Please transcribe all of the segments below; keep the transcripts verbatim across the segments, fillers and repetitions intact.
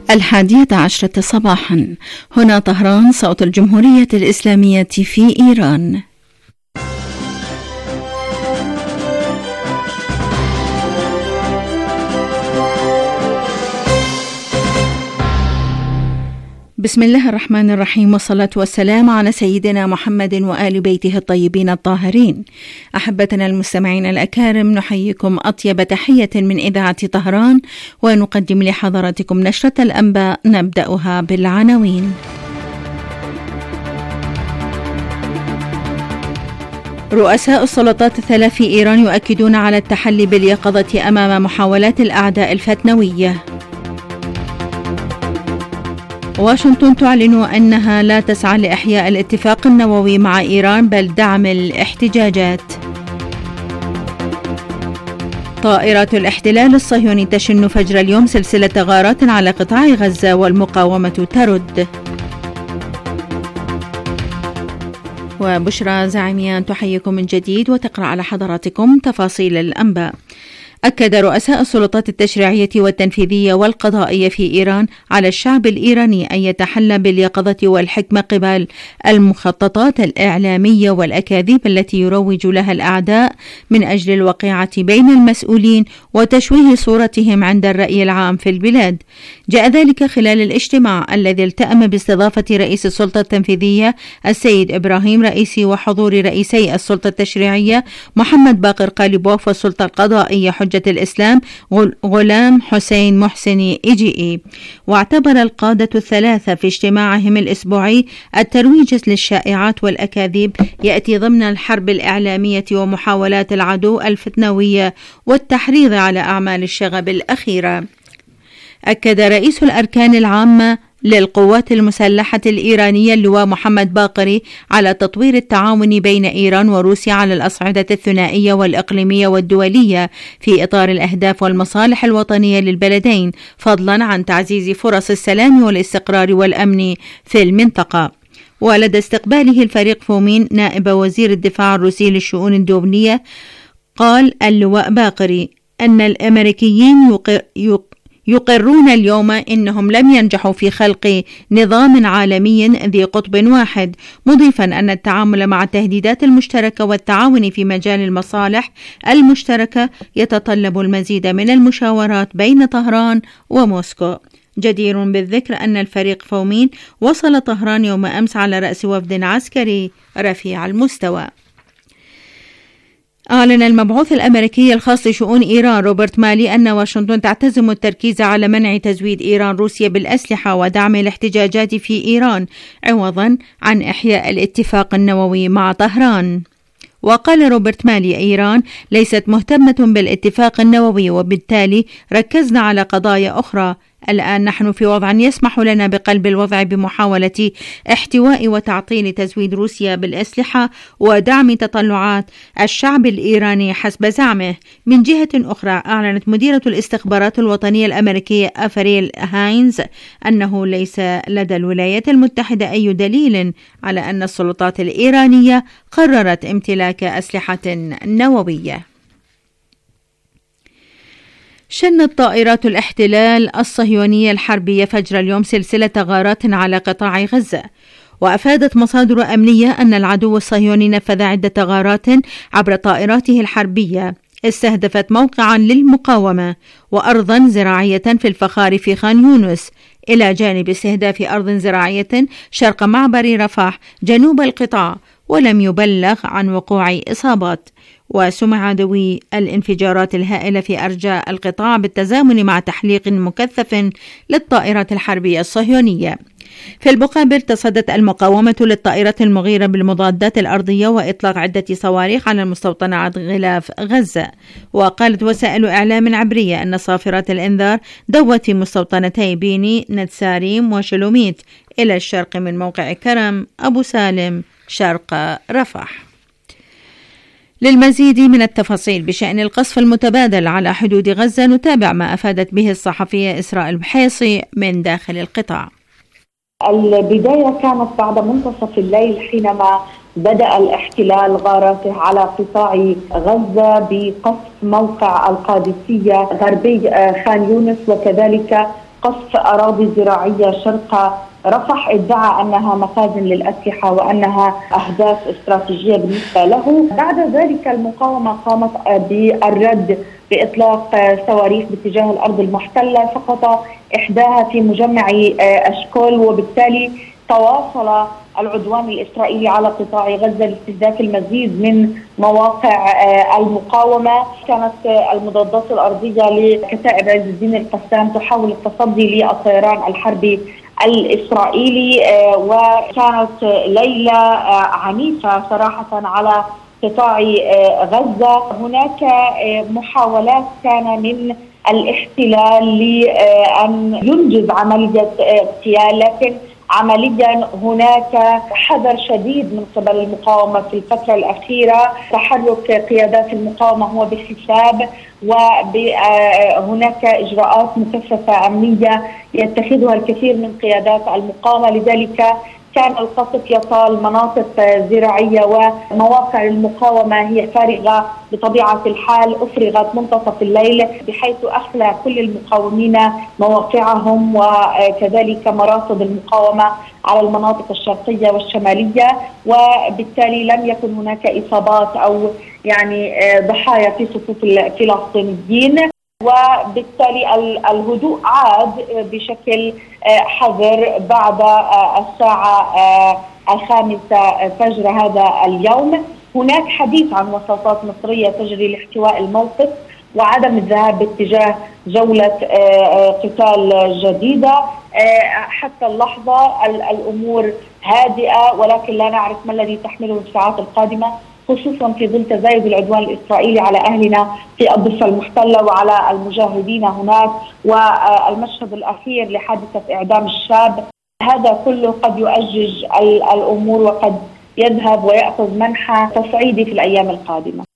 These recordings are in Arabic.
الحادية عشرة صباحا. هنا طهران، صوت الجمهورية الإسلامية في إيران. بسم الله الرحمن الرحيم، والصلاة والسلام على سيدنا محمد وآل بيته الطيبين الطاهرين. أحبتنا المستمعين الأكارم، نحييكم أطيب تحية من إذاعة طهران، ونقدم لحضراتكم نشرة الأنباء نبدأها بالعناوين. رؤساء السلطات الثلاث في إيران يؤكدون على التحلي باليقظة أمام محاولات الأعداء الفتنوية. واشنطن تعلن أنها لا تسعى لإحياء الاتفاق النووي مع إيران بل دعم الاحتجاجات. طائرات الاحتلال الصهيوني تشن فجر اليوم سلسلة غارات على قطاع غزة والمقاومة ترد. وبشرى زعيميان تحييكم من جديد وتقرأ على حضراتكم تفاصيل الأنباء. أكد رؤساء السلطات التشريعية والتنفيذية والقضائية في إيران على الشعب الإيراني أن يتحلى باليقظة والحكمة قبل المخططات الإعلامية والأكاذيب التي يروج لها الأعداء من أجل الوقيعة بين المسؤولين وتشويه صورتهم عند الرأي العام في البلاد. جاء ذلك خلال الاجتماع الذي التأم باستضافة رئيس السلطة التنفيذية السيد إبراهيم رئيسي وحضور رئيسي السلطة التشريعية محمد باقر قالبوف والسلطة القضائية حجة الإسلام غلام حسين محسني إيجيئي. واعتبر القادة الثلاثة في اجتماعهم الأسبوعي الترويج للشائعات والأكاذيب يأتي ضمن الحرب الإعلامية ومحاولات العدو الفتنوية والتحريض على أعمال الشغب الأخيرة. أكد رئيس الأركان العامة للقوات المسلحة الإيرانية اللواء محمد باقري على تطوير التعاون بين إيران وروسيا على الأصعدة الثنائية والإقليمية والدولية في إطار الأهداف والمصالح الوطنية للبلدين، فضلا عن تعزيز فرص السلام والاستقرار والأمن في المنطقة. ولدى استقباله الفريق فومين نائب وزير الدفاع الروسي للشؤون الدولية، قال اللواء باقري أن الأمريكيين يقر يق يقرون اليوم إنهم لم ينجحوا في خلق نظام عالمي ذي قطب واحد، مضيفا أن التعامل مع التهديدات المشتركة والتعاون في مجال المصالح المشتركة يتطلب المزيد من المشاورات بين طهران وموسكو. جدير بالذكر أن الفريق فومين وصل طهران يوم أمس على رأس وفد عسكري رفيع المستوى. أعلن المبعوث الأمريكي الخاص لشؤون إيران روبرت مالي أن واشنطن تعتزم التركيز على منع تزويد إيران روسيا بالأسلحة ودعم الاحتجاجات في إيران عوضا عن إحياء الاتفاق النووي مع طهران. وقال روبرت مالي إيران ليست مهتمة بالاتفاق النووي، وبالتالي ركزنا على قضايا أخرى. الآن نحن في وضع يسمح لنا بقلب الوضع بمحاولة احتواء وتعطيل تزويد روسيا بالأسلحة ودعم تطلعات الشعب الإيراني حسب زعمه. من جهة أخرى، أعلنت مديرة الاستخبارات الوطنية الأمريكية أفريل هاينز أنه ليس لدى الولايات المتحدة أي دليل على أن السلطات الإيرانية قررت امتلاك أسلحة نووية. شنت طائرات الاحتلال الصهيونية الحربية فجر اليوم سلسلة غارات على قطاع غزة. وأفادت مصادر أمنية أن العدو الصهيوني نفذ عدة غارات عبر طائراته الحربية استهدفت موقعا للمقاومة وأرضا زراعية في الفخار في خان يونس، إلى جانب استهداف أرض زراعية شرق معبر رفح جنوب القطاع، ولم يبلغ عن وقوع إصابات. وسمع دوي الانفجارات الهائلة في أرجاء القطاع بالتزامن مع تحليق مكثف للطائرات الحربية الصهيونية. في المقابل تصدت المقاومة للطائرات المغيرة بالمضادات الأرضية وإطلاق عدة صواريخ على مستوطنات غلاف غزة. وقالت وسائل إعلام عبرية أن صافرات الإنذار دوت في مستوطنتي بيني نتساريم وشلوميت إلى الشرق من موقع كرم أبو سالم شرق رفح. للمزيد من التفاصيل بشأن القصف المتبادل على حدود غزة نتابع ما أفادت به الصحفية إسراء البحيصي من داخل القطاع. البداية كانت بعد منتصف الليل حينما بدأ الاحتلال غاراته على قطاع غزة بقصف موقع القادسية غربي خان يونس وكذلك قصف أراضي زراعية شرق رفح، ادعى أنها مخازن للأسلحة وأنها أهداف استراتيجية بالنسبة له. بعد ذلك المقاومة قامت بالرد بإطلاق صواريخ باتجاه الأرض المحتلة، سقط إحداها في مجمع أشكول، وبالتالي تواصل العدوان الإسرائيلي على قطاع غزة لاستهداف المزيد من مواقع المقاومة. كانت المضادات الأرضية لكتائب عز الدين القسام تحاول التصدي للطيران الحربي الإسرائيلي، وكانت ليلة عنيفة صراحة على قطاع غزة. هناك محاولات كان من الاحتلال لأن ينجز عملية اغتيال، لكن عمليا هناك حذر شديد من قبل المقاومة في الفترة الأخيرة. تحرك قيادات المقاومة هو بحساب، وهناك إجراءات مكثفة أمنية يتخذها الكثير من قيادات المقاومة. لذلك كان القصف يطال مناطق زراعية ومواقع المقاومة هي فارغة بطبيعة الحال، أفرغت منتصف الليل بحيث أخلى كل المقاومين مواقعهم وكذلك مراصد المقاومة على المناطق الشرقية والشمالية، وبالتالي لم يكن هناك إصابات أو يعني ضحايا في صفوف الفلسطينيين، وبالتالي الهدوء عاد بشكل حذر بعد الساعة الخامسة فجر هذا اليوم. هناك حديث عن وساطات مصرية تجري لاحتواء الموقف وعدم الذهاب باتجاه جولة قتال جديدة. حتى اللحظة الأمور هادئة، ولكن لا نعرف ما الذي تحمله الساعات القادمة، خصوصا في ظل تزايد العدوان الإسرائيلي على أهلنا في الضفة المحتلة وعلى المجاهدين هناك، والمشهد الأخير لحادثة إعدام الشاب. هذا كله قد يؤجج الأمور وقد يذهب ويأخذ منحى تصعيدي في الأيام القادمة.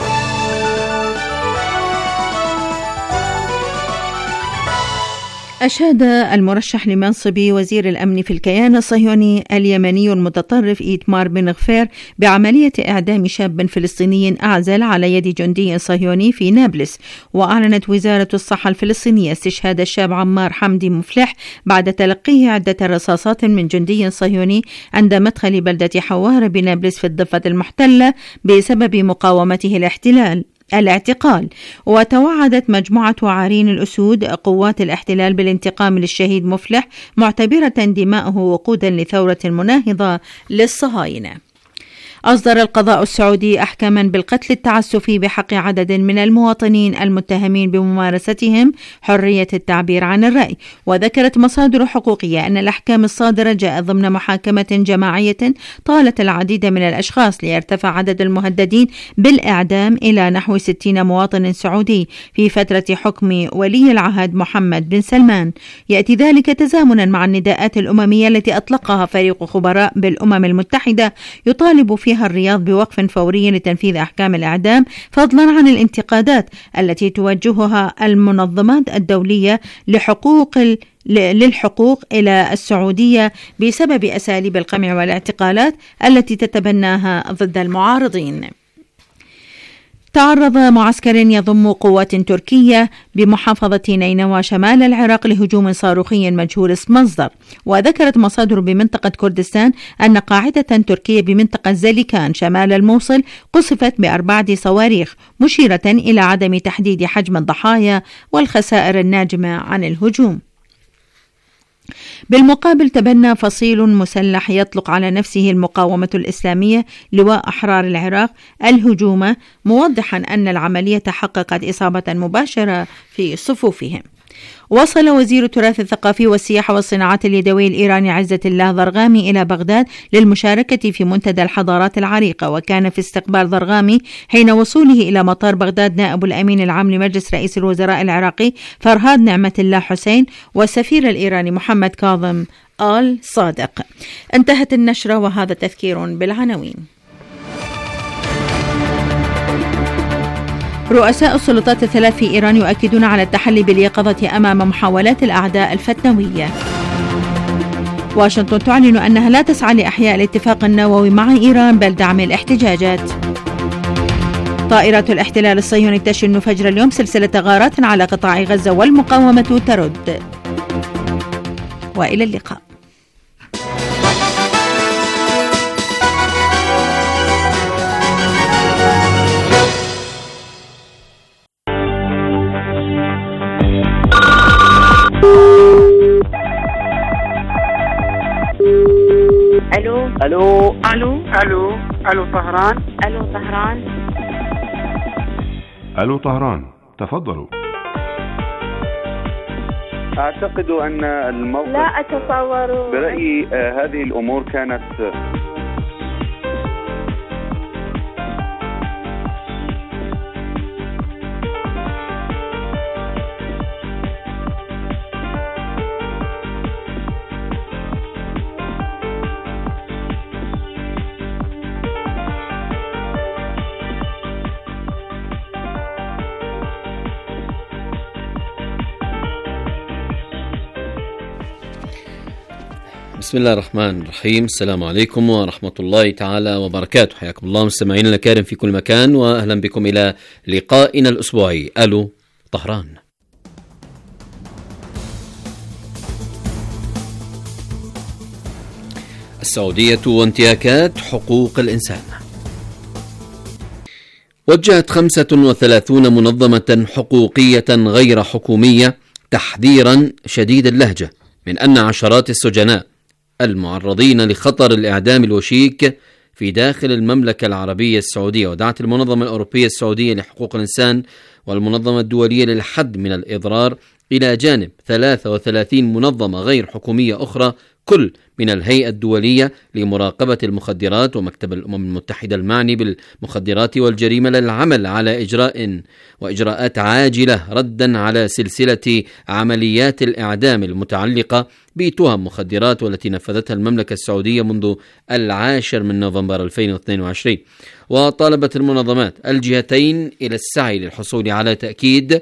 أشاد المرشح لمنصب وزير الأمن في الكيان الصهيوني اليمني المتطرف إيتمار بن غفير بعملية إعدام شاب فلسطيني أعزل على يد جندي صهيوني في نابلس. وأعلنت وزارة الصحة الفلسطينية استشهاد الشاب عمار حمدي مفلح بعد تلقيه عدة رصاصات من جندي صهيوني عند مدخل بلدة حوار بنابلس في الضفة المحتلة بسبب مقاومته الاحتلال الاعتقال. وتوعدت مجموعة عارين الأسود قوات الاحتلال بالانتقام للشهيد مفلح، معتبرة دماءه وقودا لثورة مناهضة للصهاينة. أصدر القضاء السعودي أحكاما بالقتل التعسفي بحق عدد من المواطنين المتهمين بممارستهم حرية التعبير عن الرأي. وذكرت مصادر حقوقية أن الأحكام الصادرة جاءت ضمن محاكمة جماعية طالت العديد من الأشخاص ليرتفع عدد المهددين بالإعدام إلى نحو ستين مواطن سعودي في فترة حكم ولي العهد محمد بن سلمان. يأتي ذلك تزامنا مع النداءات الأممية التي أطلقها فريق خبراء بالأمم المتحدة يطالب فيها الرياض بوقف فوري لتنفيذ أحكام الإعدام، فضلا عن الانتقادات التي توجهها المنظمات الدولية لحقوق للحقوق إلى السعودية بسبب أساليب القمع والاعتقالات التي تتبناها ضد المعارضين. تعرض معسكر يضم قوات تركية بمحافظة نينوى شمال العراق لهجوم صاروخي مجهول المصدر. وذكرت مصادر بمنطقة كردستان أن قاعدة تركية بمنطقة زليكان شمال الموصل قصفت بأربعة صواريخ، مشيرة إلى عدم تحديد حجم الضحايا والخسائر الناجمة عن الهجوم. بالمقابل تبنى فصيل مسلح يطلق على نفسه المقاومة الإسلامية لواء أحرار العراق الهجوم، موضحا أن العملية حققت إصابة مباشرة في صفوفهم. وصل وزير التراث الثقافي والسياحة والصناعات اليدوية الإيراني عزة الله ضرغامي إلى بغداد للمشاركة في منتدى الحضارات العريقة. وكان في استقبال ضرغامي حين وصوله إلى مطار بغداد نائب الأمين العام لمجلس رئيس الوزراء العراقي فرهاد نعمة الله حسين والسفير الإيراني محمد كاظم آل صادق. انتهت النشرة وهذا تذكير بالعناوين. رؤساء السلطات الثلاث في إيران يؤكدون على التحلي باليقظة أمام محاولات الأعداء الفتنوية. واشنطن تعلن أنها لا تسعى لإحياء الاتفاق النووي مع إيران بل دعم الاحتجاجات. طائرات الاحتلال الصهيوني تشن فجر اليوم سلسلة غارات على قطاع غزة والمقاومة ترد. وإلى اللقاء. الو الو الو الو الو طهران الو طهران الو طهران، تفضلوا. أعتقد أن الموقف لا أتصور. برأيي آه هذه الأمور كانت بسم الله الرحمن الرحيم. السلام عليكم ورحمة الله تعالى وبركاته. حياكم الله مستمعينا الكرام في كل مكان، وأهلا بكم إلى لقائنا الأسبوعي ألو طهران. السعودية وانتهاكات حقوق الإنسان. وجهت خمسة وثلاثون منظمة حقوقية غير حكومية تحذيرا شديد اللهجة من أن عشرات السجناء المعرضين لخطر الإعدام الوشيك في داخل المملكة العربية السعودية. ودعت المنظمة الأوروبية السعودية لحقوق الإنسان والمنظمة الدولية للحد من الإضرار إلى جانب ثلاثة وثلاثين منظمة غير حكومية أخرى، كل من الهيئة الدولية لمراقبة المخدرات ومكتب الأمم المتحدة المعني بالمخدرات والجريمة، للعمل على إجراء وإجراءات عاجلة ردا على سلسلة عمليات الإعدام المتعلقة بتهم مخدرات والتي نفذتها المملكة السعودية منذ العاشر من نوفمبر ألفين واثنين وعشرين. وطالبت المنظمات الجهتين إلى السعي للحصول على تأكيد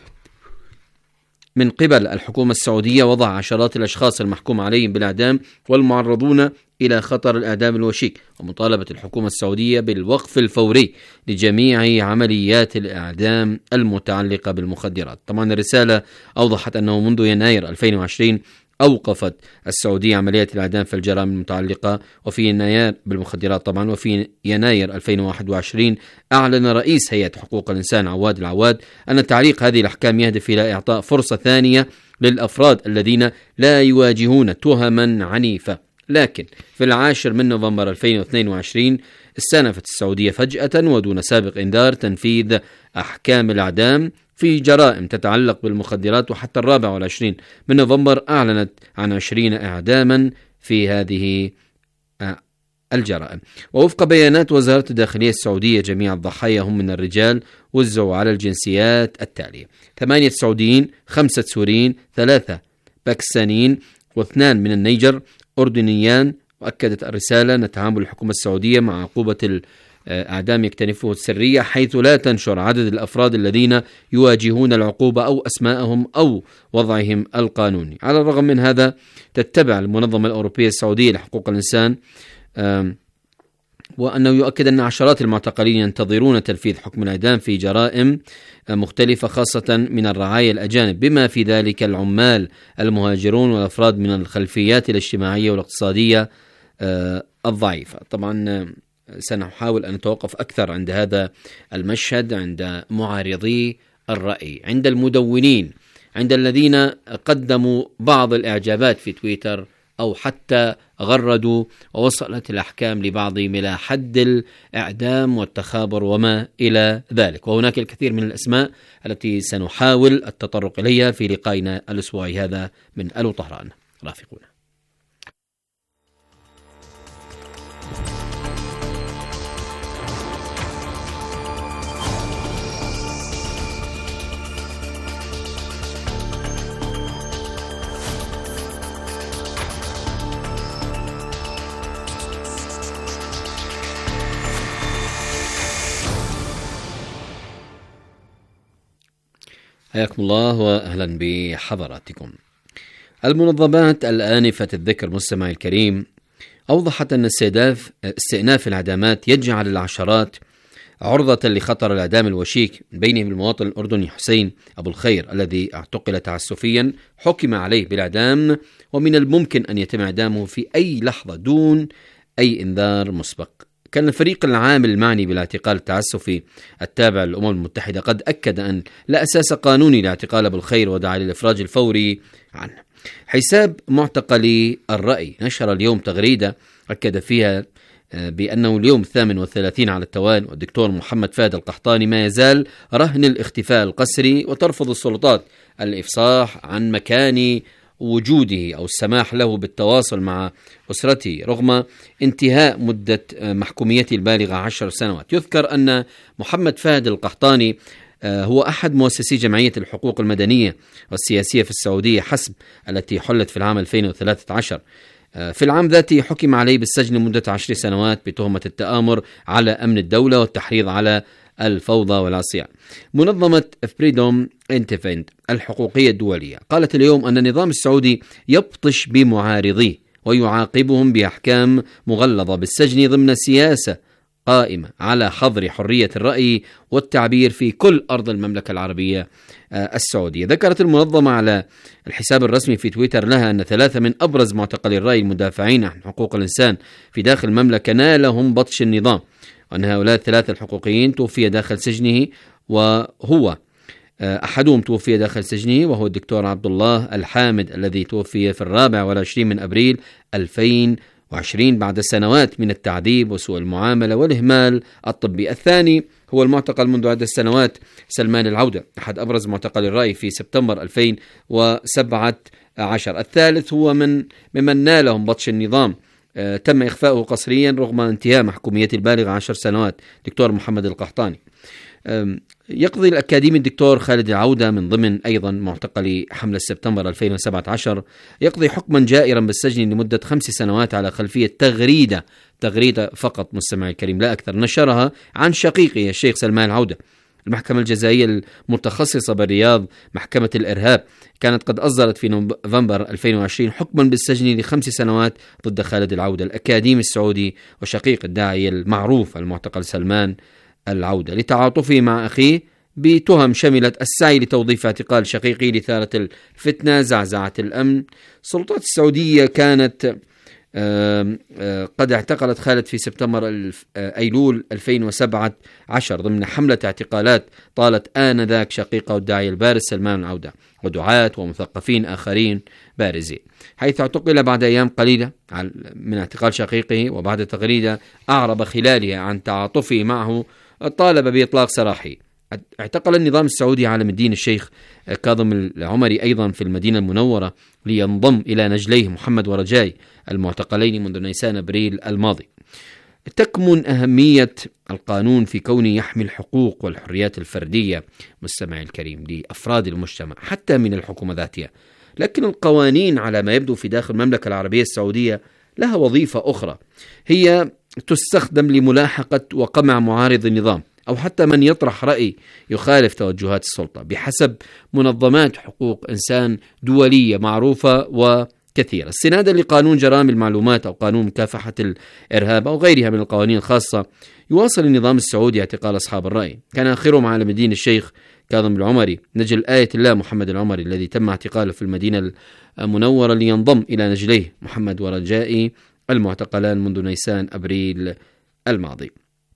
من قبل الحكومة السعودية وضع عشرات الأشخاص المحكوم عليهم بالإعدام والمعرضون إلى خطر الإعدام الوشيك، ومطالبة الحكومة السعودية بالوقف الفوري لجميع عمليات الإعدام المتعلقة بالمخدرات. طبعا الرسالة أوضحت أنه منذ يناير ألفين وعشرين أوقفت السعودية عمليات الإعدام في الجرائم المتعلقة وفي يناير بالمخدرات طبعا. وفي يناير ألفين وواحد وعشرين أعلن رئيس هيئة حقوق الإنسان عواد العواد أن تعليق هذه الأحكام يهدف إلى إعطاء فرصة ثانية للأفراد الذين لا يواجهون تهما عنيفة. لكن في العاشر من نوفمبر ألفين واثنين وعشرين استأنفت السعودية فجأة ودون سابق إنذار تنفيذ أحكام الإعدام في جرائم تتعلق بالمخدرات، وحتى الرابع والعشرين من نوفمبر أعلنت عن عشرين إعداما في هذه الجرائم. ووفق بيانات وزارة الداخلية السعودية جميع الضحايا هم من الرجال، وزعوا على الجنسيات التالية: ثمانية سعوديين، خمسة سوريين، ثلاثة باكستانيين، واثنان من النيجر، أردنيان. وأكدت الرسالة أن تعامل الحكومة السعودية مع عقوبة الإعدام يكتنفه السرية، حيث لا تنشر عدد الأفراد الذين يواجهون العقوبة أو أسماءهم أو وضعهم القانوني. على الرغم من هذا تتبع المنظمة الأوروبية السعودية لحقوق الإنسان وأنه يؤكد أن عشرات المعتقلين ينتظرون تنفيذ حكم الإعدام في جرائم مختلفة، خاصة من الرعايا الأجانب، بما في ذلك العمال المهاجرون والأفراد من الخلفيات الاجتماعية والاقتصادية الضعيفة. طبعا سنحاول أن نتوقف أكثر عند هذا المشهد، عند معارضي الرأي، عند المدونين، عند الذين قدموا بعض الإعجابات في تويتر أو حتى غردوا ووصلت الأحكام لبعضهم إلى حد الإعدام والتخابر وما إلى ذلك. وهناك الكثير من الأسماء التي سنحاول التطرق إليها في لقائنا الأسبوعي هذا من ألو طهران. رافقونا. حياكم الله وأهلا بحضراتكم. المنظمات الآنفة الذكر مستمعي الكريم أوضحت أن استئناف استئناف الإعدامات يجعل العشرات عرضة لخطر الإعدام الوشيك، من بينهم المواطن الأردني حسين أبو الخير الذي اعتقل تعسفيا حكم عليه بالإعدام، ومن الممكن أن يتم إعدامه في أي لحظة دون أي إنذار مسبق. كان الفريق العام المعني بالاعتقال التعسفي التابع للأمم المتحدة قد أكد أن لا أساس قانوني لاعتقال أبو الخير ودعا للإفراج الفوري عنه. حساب معتقلي الرأي نشر اليوم تغريدة أكد فيها بأنه اليوم الثامن والثلاثين على التوالي والدكتور محمد فهد القحطاني ما يزال رهن الاختفاء القسري، وترفض السلطات الإفصاح عن مكان وجوده أو السماح له بالتواصل مع أسرته رغم انتهاء مدة محكوميته البالغة عشر سنوات. يذكر أن محمد فهد القحطاني هو أحد مؤسسي جمعية الحقوق المدنية والسياسية في السعودية حسب، التي حلت في العام ألفين وثلاثة عشر. في العام ذاته حكم عليه بالسجن لمدة عشر سنوات بتهمة التآمر على أمن الدولة والتحريض على الفوضى والعصيان. منظمة فريدوم انتفند الحقوقية الدولية قالت اليوم أن النظام السعودي يبطش بمعارضيه ويعاقبهم بأحكام مغلظة بالسجن ضمن سياسة قائمة على حظر حرية الرأي والتعبير في كل أرض المملكة العربية السعودية. ذكرت المنظمة على الحساب الرسمي في تويتر لها أن ثلاثة من أبرز معتقلي الرأي المدافعين عن حقوق الإنسان في داخل المملكة نالهم بطش النظام، وأن هؤلاء الثلاثة الحقوقيين توفي داخل سجنه، وهو أحدهم توفي داخل سجنه وهو الدكتور عبد الله الحامد الذي توفي في الرابع والعشرين من أبريل ألفين وعشرين بعد سنوات من التعذيب وسوء المعاملة والإهمال الطبي. الثاني هو المعتقل منذ عدة سنوات سلمان العودة، أحد أبرز معتقلي الرأي في سبتمبر ألفين وسبعة عشر. الثالث هو من ممن نالهم بطش النظام، آه تم إخفاؤه قسريا رغم انتهاء محكوميته البالغة عشر سنوات، دكتور محمد القحطاني. يقضي الأكاديمي الدكتور خالد العودة من ضمن أيضا معتقلي حملة سبتمبر ألفين وسبعة عشر يقضي حكما جائرا بالسجن لمدة خمس سنوات على خلفية تغريدة تغريدة فقط مستمعي الكريم لا أكثر نشرها عن شقيقه الشيخ سلمان العودة. المحكمة الجزائية المتخصصة بالرياض محكمة الإرهاب كانت قد أصدرت في نوفمبر ألفين وعشرين حكما بالسجن لخمس سنوات ضد خالد العودة الأكاديمي السعودي وشقيق الداعية المعروف المعتقل سلمان العودة لتعاطفه مع أخيه بتهم شملت السعي لتوظيف اعتقال شقيقي لإثارة الفتنة زعزعة الأمن. السلطات السعودية كانت قد اعتقلت خالد في سبتمبر أيلول ألفين وسبعة عشر ضمن حملة اعتقالات طالت آنذاك شقيقه الداعية البارز سلمان العودة ودعاة ومثقفين آخرين بارزين، حيث اعتقل بعد أيام قليلة من اعتقال شقيقه وبعد تغريدة أعرب خلالها عن تعاطفه معه طالب بإطلاق سراحه. اعتقل النظام السعودي عالم الدين الشيخ كاظم العمري أيضا في المدينة المنورة لينضم إلى نجليه محمد ورجاي المعتقلين منذ نيسان أبريل الماضي. تكمن أهمية القانون في كونه يحمي الحقوق والحريات الفردية مستمعي الكريم لأفراد المجتمع حتى من الحكومة ذاتها، لكن القوانين على ما يبدو في داخل المملكة العربية السعودية لها وظيفة أخرى، هي تستخدم لملاحقة وقمع معارض النظام أو حتى من يطرح رأي يخالف توجهات السلطة بحسب منظمات حقوق إنسان دولية معروفة وكثيرة، استنادا لقانون جرائم المعلومات أو قانون مكافحة الإرهاب أو غيرها من القوانين الخاصة. يواصل النظام السعودي اعتقال أصحاب الرأي، كان آخرهم عالم الدين الشيخ كاظم العمري نجل آية الله محمد العمري الذي تم اعتقاله في المدينة المنورة لينضم إلى نجليه محمد ورجائي المعتقلان منذ نيسان أبريل الماضي.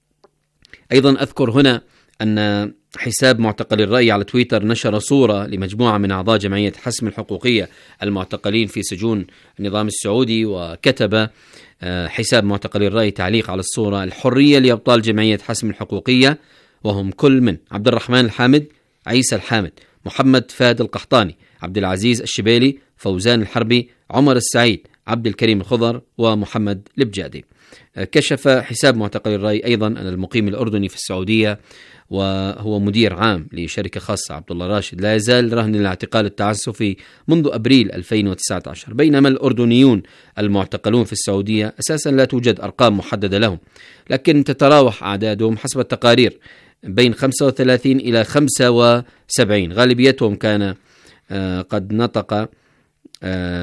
أيضا أذكر هنا أن حساب معتقل الرأي على تويتر نشر صورة لمجموعة من أعضاء جمعية حسم الحقوقية المعتقلين في سجون النظام السعودي، وكتب حساب معتقل الرأي تعليق على الصورة: الحرية لأبطال جمعية حسم الحقوقية، وهم كل من عبد الرحمن الحامد، عيسى الحامد، محمد فهد القحطاني، عبد العزيز الشبيلي، فوزان الحربي، عمر السعيد، عبد الكريم الخضر، ومحمد البجادي. كشف حساب معتقل الرأي أيضا أن المقيم الأردني في السعودية وهو مدير عام لشركة خاصة عبد الله راشد لا يزال رهن الاعتقال التعسفي منذ أبريل ألفين وتسعة عشر، بينما الأردنيون المعتقلون في السعودية أساسا لا توجد أرقام محددة لهم، لكن تتراوح أعدادهم حسب التقارير بين خمسة وثلاثين إلى خمسة وسبعين. غالبيتهم كان قد نطق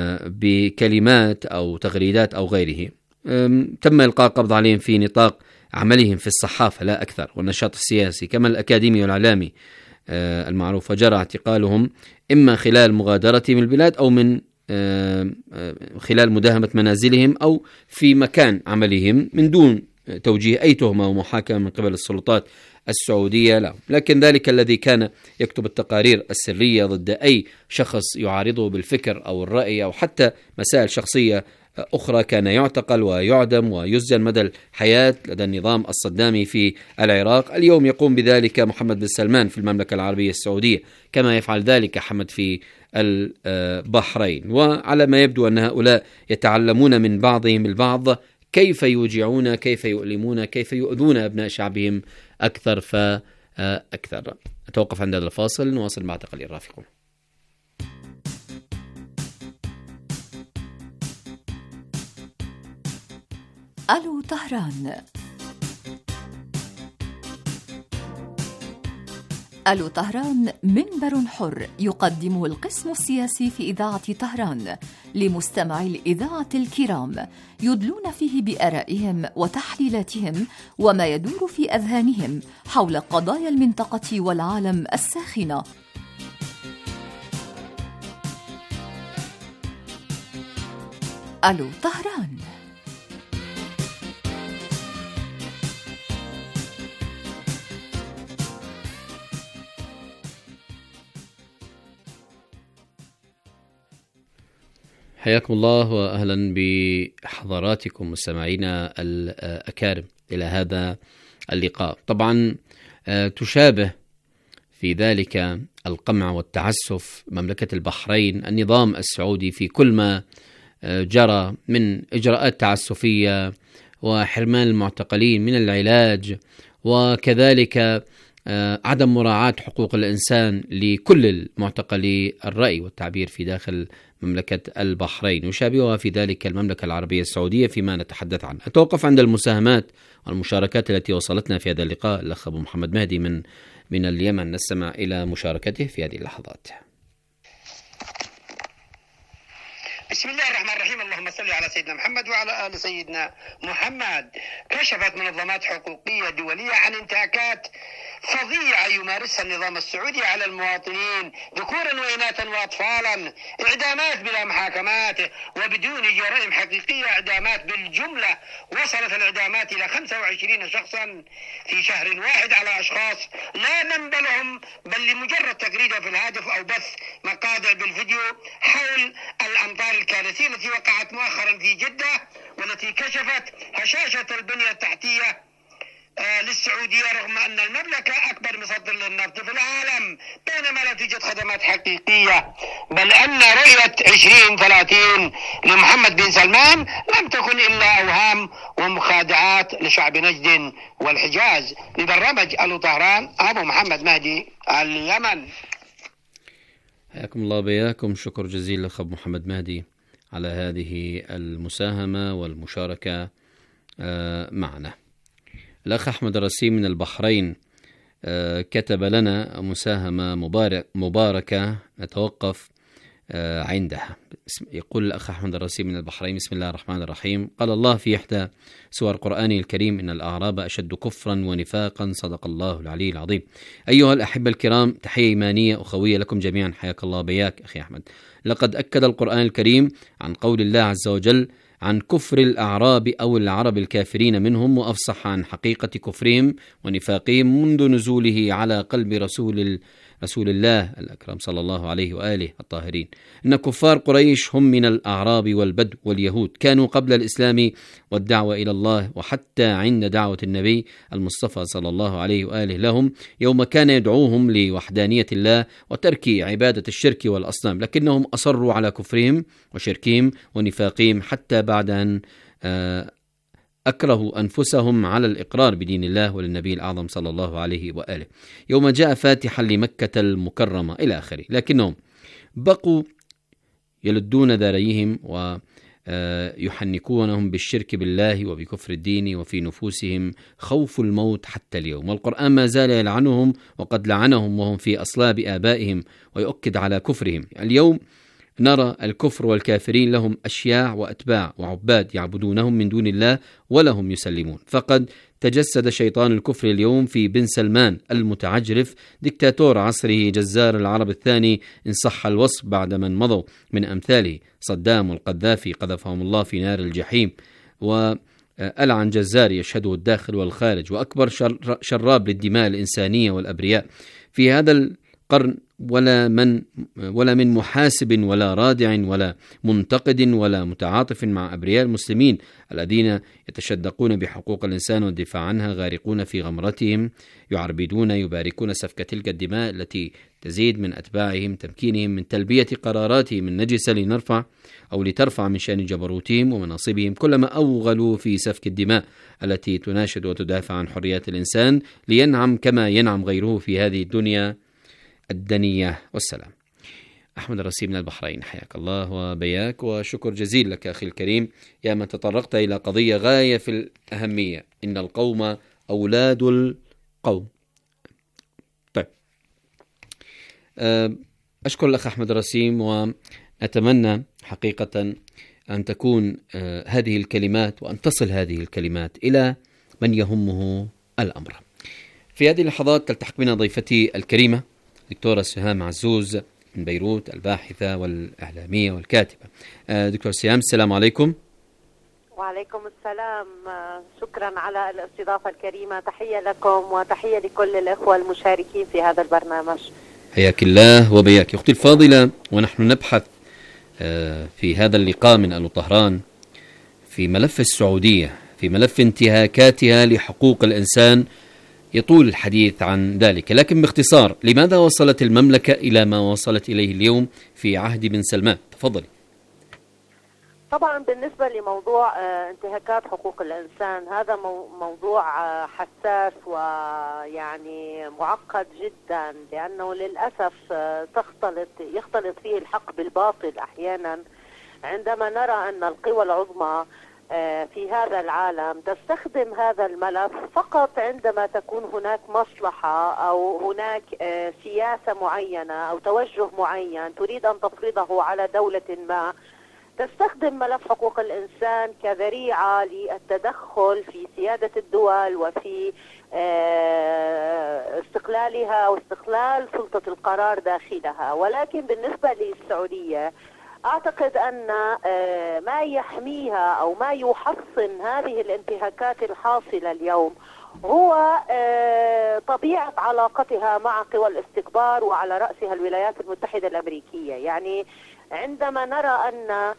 بكلمات أو تغريدات أو غيره تم إلقاء قبض عليهم في نطاق عملهم في الصحافة لا أكثر، والنشاط السياسي كما الأكاديمي والإعلامي المعروف، وجرى اعتقالهم إما خلال مغادرتهم البلاد أو من خلال مداهمة منازلهم أو في مكان عملهم من دون توجيه أي تهمة ومحاكمة من قبل السلطات السعودية لا. لكن ذلك الذي كان يكتب التقارير السرية ضد أي شخص يعارضه بالفكر أو الرأي أو حتى مسائل شخصية أخرى كان يعتقل ويعدم ويسجن مدى الحياة لدى النظام الصدامي في العراق. اليوم يقوم بذلك محمد بن سلمان في المملكة العربية السعودية، كما يفعل ذلك حمد في البحرين. وعلى ما يبدو أن هؤلاء يتعلمون من بعضهم البعض كيف يوجعون، كيف يؤلمون، كيف يؤذون أبناء شعبهم أكثر فأكثر. أتوقف عند هذا الفاصل، نواصل مع تقرير الرافقون. ألو طهران. ألو طهران منبر حر يقدمه القسم السياسي في إذاعة طهران لمستمعي الإذاعة الكرام، يدلون فيه بآرائهم وتحليلاتهم وما يدور في أذهانهم حول قضايا المنطقة والعالم الساخنة. ألو طهران. حياكم الله وأهلا بحضراتكم مستمعينا الأكارم إلى هذا اللقاء. طبعا تشابه في ذلك القمع والتعسف مملكة البحرين النظام السعودي في كل ما جرى من إجراءات تعسفية وحرمان المعتقلين من العلاج، وكذلك عدم مراعاة حقوق الإنسان لكل المعتقلي الرأي والتعبير في داخل مملكة البحرين. يشابهها في ذلك المملكة العربية السعودية فيما نتحدث عنه. أتوقف عند المساهمات والمشاركات التي وصلتنا في هذا اللقاء. الأخ أبو محمد مهدي من من اليمن، نستمع إلى مشاركته في هذه اللحظات. بسم الله الرحمن الرحيم. اللهم صل على سيدنا محمد وعلى آل سيدنا محمد. كشفت منظمات حقوقية دولية عن انتهاكات فظيعة يمارسها النظام السعودي على المواطنين ذكورا وإناثا وأطفالا، إعدامات بلا محاكمات وبدون جرائم حقيقية، إعدامات بالجملة. وصلت الإعدامات إلى خمسة وعشرين شخصا في شهر واحد على أشخاص لا ذنب لهم، بل لمجرد تغريدة في الهاتف أو بث مقاطع بالفيديو حول الأمطار الكارثية التي وقعت مؤخرا في جدة، والتي كشفت هشاشة البنية التحتية للسعودية، رغم أن المملكة أكبر مصدر للنفط في العالم، بينما لا توجد خدمات حقيقية. بل أن رؤية عشرين ثلاثين لمحمد بن سلمان لم تكن إلا أوهام ومخادعات لشعب نجد والحجاز. لبرنامج ألو طهران، أبو محمد مهدي، اليمن. حياكم الله بياكم. شكر جزيل لأخ أبو محمد مهدي على هذه المساهمة والمشاركة معنا. الأخ أحمد الرسيم من البحرين كتب لنا مساهمة مبارك مباركة نتوقف عندها. يقول الأخ أحمد الرسيم من البحرين: بسم الله الرحمن الرحيم. قال الله في إحدى سور قرآنه الكريم: إن الأعراب أشد كفرا ونفاقا. صدق الله العلي العظيم. أيها الأحبة الكرام، تحية إيمانية أخوية لكم جميعا، حياك الله بياك أخي أحمد. لقد أكد القرآن الكريم عن قول الله عز وجل عن كفر الأعراب أو العرب الكافرين منهم، وأفصح عن حقيقة كفرهم ونفاقهم منذ نزوله على قلب رسول رسول الله الأكرم صلى الله عليه وآله الطاهرين. إن كفار قريش هم من الأعراب والبدو واليهود، كانوا قبل الإسلام والدعوة إلى الله، وحتى عند دعوة النبي المصطفى صلى الله عليه وآله لهم يوم كان يدعوهم لوحدانية الله وترك عبادة الشرك والأصنام، لكنهم أصروا على كفرهم وشركهم ونفاقهم حتى بعد أن أكرهوا أنفسهم على الإقرار بدين الله وللنبي الأعظم صلى الله عليه وآله يوم جاء فاتحا لمكة المكرمة إلى آخره. لكنهم بقوا يلدون ذريهم ويحنكونهم بالشرك بالله وبكفر الدين، وفي نفوسهم خوف الموت حتى اليوم، والقرآن ما زال يلعنهم وقد لعنهم وهم في أصلاب آبائهم ويؤكد على كفرهم. اليوم نرى الكفر والكافرين لهم أشياع وأتباع وعباد يعبدونهم من دون الله ولهم يسلمون. فقد تجسد شيطان الكفر اليوم في بن سلمان المتعجرف دكتاتور عصره جزار العرب الثاني إن صح الوصف بعد من مضوا من أمثاله صدام والقذافي قذفهم الله في نار الجحيم، وألعن جزار يشهده الداخل والخارج، وأكبر شراب للدماء الإنسانية والأبرياء في هذا القرن، ولا من ولا من محاسب ولا رادع ولا منتقد ولا متعاطف مع أبرياء المسلمين الذين يتشدقون بحقوق الإنسان والدفاع عنها، غارقون في غمرتهم، يعربدون يباركون سفك تلك الدماء التي تزيد من أتباعهم، تمكينهم من تلبية قراراتهم النجسة لنرفع أو لترفع من شأن جبروتهم ومناصبهم، كلما أوغلوا في سفك الدماء التي تناشد وتدافع عن حريات الإنسان لينعم كما ينعم غيره في هذه الدنيا الدنية والسلام. أحمد الرسي من البحرين، حياك الله وبياك، وشكر جزيل لك أخي الكريم يا من تطرقت إلى قضية غاية في الأهمية، إن القوم أولاد القوم. طيب، أشكر الأخ أحمد الرسيم، وأتمنى حقيقة أن تكون هذه الكلمات وأن تصل هذه الكلمات إلى من يهمه الأمر. في هذه اللحظات تلتحق بنا ضيفتي الكريمة دكتورة سهام عزوز من بيروت، الباحثة والإعلامية والكاتبة. دكتور سهام، السلام عليكم. وعليكم السلام، شكرا على الاستضافة الكريمة، تحية لكم وتحية لكل الإخوة المشاركين في هذا البرنامج. حياك الله وبياك. أختي الفاضلة، ونحن نبحث في هذا اللقاء من ألو طهران في ملف السعودية، في ملف انتهاكاتها لحقوق الإنسان، يطول الحديث عن ذلك، لكن باختصار، لماذا وصلت المملكة إلى ما وصلت إليه اليوم في عهد بن سلمان؟ تفضلي. طبعا بالنسبة لموضوع انتهاكات حقوق الإنسان، هذا موضوع حساس ويعني معقد جدا، لأنه للأسف تختلط يختلط فيه الحق بالباطل أحيانا، عندما نرى أن القوى العظمى في هذا العالم تستخدم هذا الملف فقط عندما تكون هناك مصلحة أو هناك سياسة معينة أو توجه معين تريد أن تفرضه على دولة ما. تستخدم ملف حقوق الإنسان كذريعة للتدخل في سيادة الدول وفي استقلالها واستقلال سلطة القرار داخلها. ولكن بالنسبة للسعودية أعتقد أن ما يحميها أو ما يحصن هذه الانتهاكات الحاصلة اليوم هو طبيعة علاقتها مع قوى الاستكبار، وعلى رأسها الولايات المتحدة الأمريكية. يعني عندما نرى أن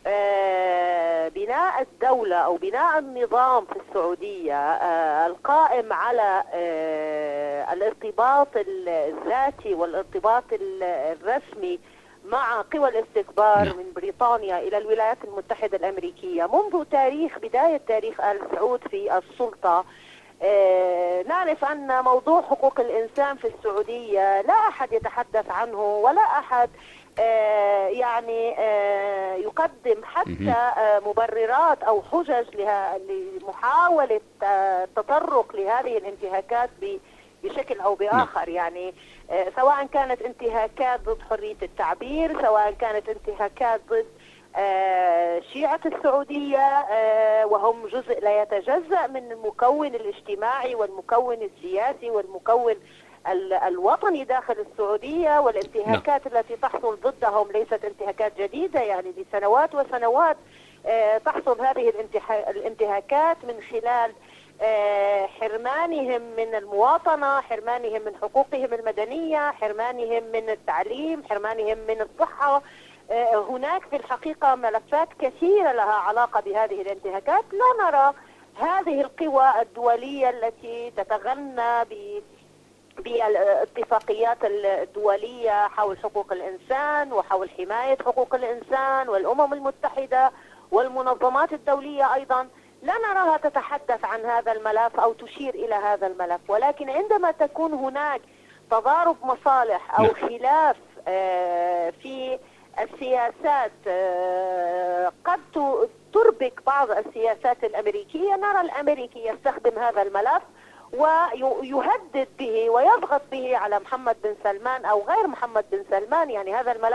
بناء الدولة أو بناء النظام في السعودية القائم على الارتباط الذاتي والارتباط الرسمي مع قوى الاستكبار من بريطانيا إلى الولايات المتحدة الأمريكية منذ تاريخ بداية تاريخ آل سعود في السلطة، آه نعرف أن موضوع حقوق الإنسان في السعودية لا أحد يتحدث عنه، ولا أحد آه يعني آه يقدم حتى آه مبررات أو حجج لمحاولة التطرق لهذه الانتهاكات بشكل أو بآخر. يعني آه سواء كانت انتهاكات ضد حرية التعبير، سواء كانت انتهاكات ضد آه شيعة السعودية آه وهم جزء لا يتجزأ من المكون الاجتماعي والمكون السياسي والمكون الوطني داخل السعودية. والانتهاكات لا. التي تحصل ضدهم ليست انتهاكات جديدة، يعني لسنوات وسنوات آه تحصل هذه الانتهاكات من خلال آه حرمانهم من المواطنة، حرمانهم من حقوقهم المدنية، حرمانهم من التعليم، حرمانهم من الصحة. آه هناك في الحقيقة ملفات كثيرة لها علاقة بهذه الانتهاكات. لا نرى هذه القوى الدولية التي تتغنى ب بالاتفاقيات الدولية حول حقوق الإنسان وحول حماية حقوق الإنسان والأمم المتحدة والمنظمات الدولية أيضا، لا نراها تتحدث عن هذا الملف أو تشير إلى هذا الملف. ولكن عندما تكون هناك تضارب مصالح أو خلاف في السياسات قد تربك بعض السياسات الأمريكية، نرى الأمريكي يستخدم هذا الملف ويهدد به ويضغط به على محمد بن سلمان أو غير محمد بن سلمان. يعني هذا الملف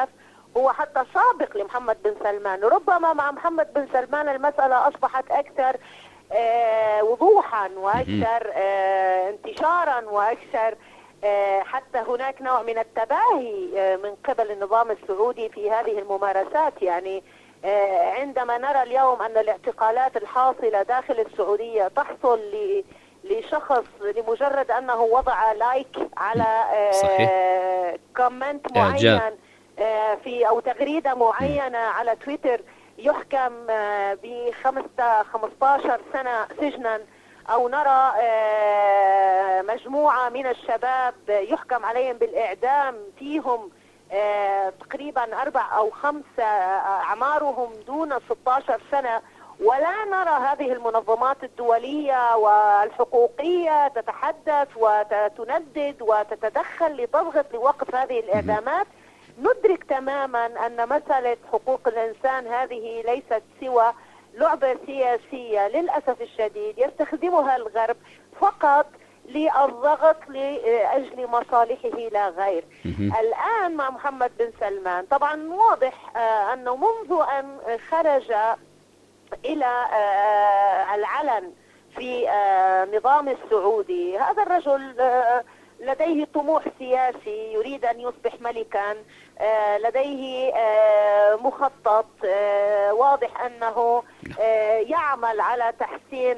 هو حتى سابق لمحمد بن سلمان. ربما مع محمد بن سلمان المسألة أصبحت أكثر آه وضوحا وأكثر آه انتشارا وأكثر آه حتى هناك نوع من التباهي آه من قبل النظام السعودي في هذه الممارسات. يعني آه عندما نرى اليوم أن الاعتقالات الحاصلة داخل السعودية تحصل ل لشخص لمجرد أنه وضع لايك على آه كومنت معين آه في أو تغريدة معينة على تويتر، يحكم آه ب خمسة عشر سنة سجنا، أو نرى آه مجموعة من الشباب يحكم عليهم بالإعدام، فيهم آه تقريبا أربع أو خمسة أعمارهم دون ستة عشر سنة، ولا نرى هذه المنظمات الدولية والحقوقية تتحدث وتندد وتتدخل لتضغط لوقف هذه الإعدامات. ندرك تماما أن مسألة حقوق الإنسان هذه ليست سوى لعبة سياسية للأسف الشديد يستخدمها الغرب فقط للضغط لأجل مصالحه لا غير. الآن مع محمد بن سلمان طبعا واضح أنه منذ أن خرج إلى العلن في النظام السعودي، هذا الرجل لديه طموح سياسي، يريد أن يصبح ملكا، لديه مخطط واضح أنه يعمل على تحسين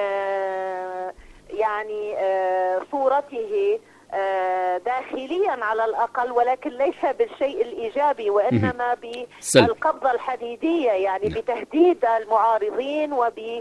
يعني صورته داخليا على الأقل، ولكن ليس بالشيء الإيجابي وإنما بالقبضة الحديدية، يعني بتهديد المعارضين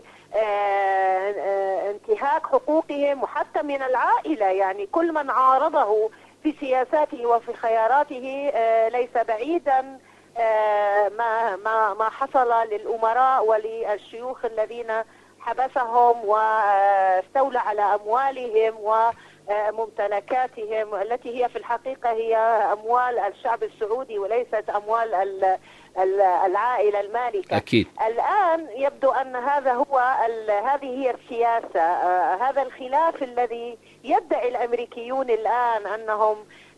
وبانتهاك حقوقهم وحتى من العائلة. يعني كل من عارضه في سياساته وفي خياراته ليس بعيدا ما ما ما حصل للأمراء وللشيوخ الذين حبسهم واستولى على أموالهم وممتلكاتهم التي هي في الحقيقة هي أموال الشعب السعودي وليست أموال العائلة المالكة. أكيد. الآن يبدو أن هذا هو هذه هي السياسة، هذا الخلاف الذي يدعي الأمريكيون الآن أنهم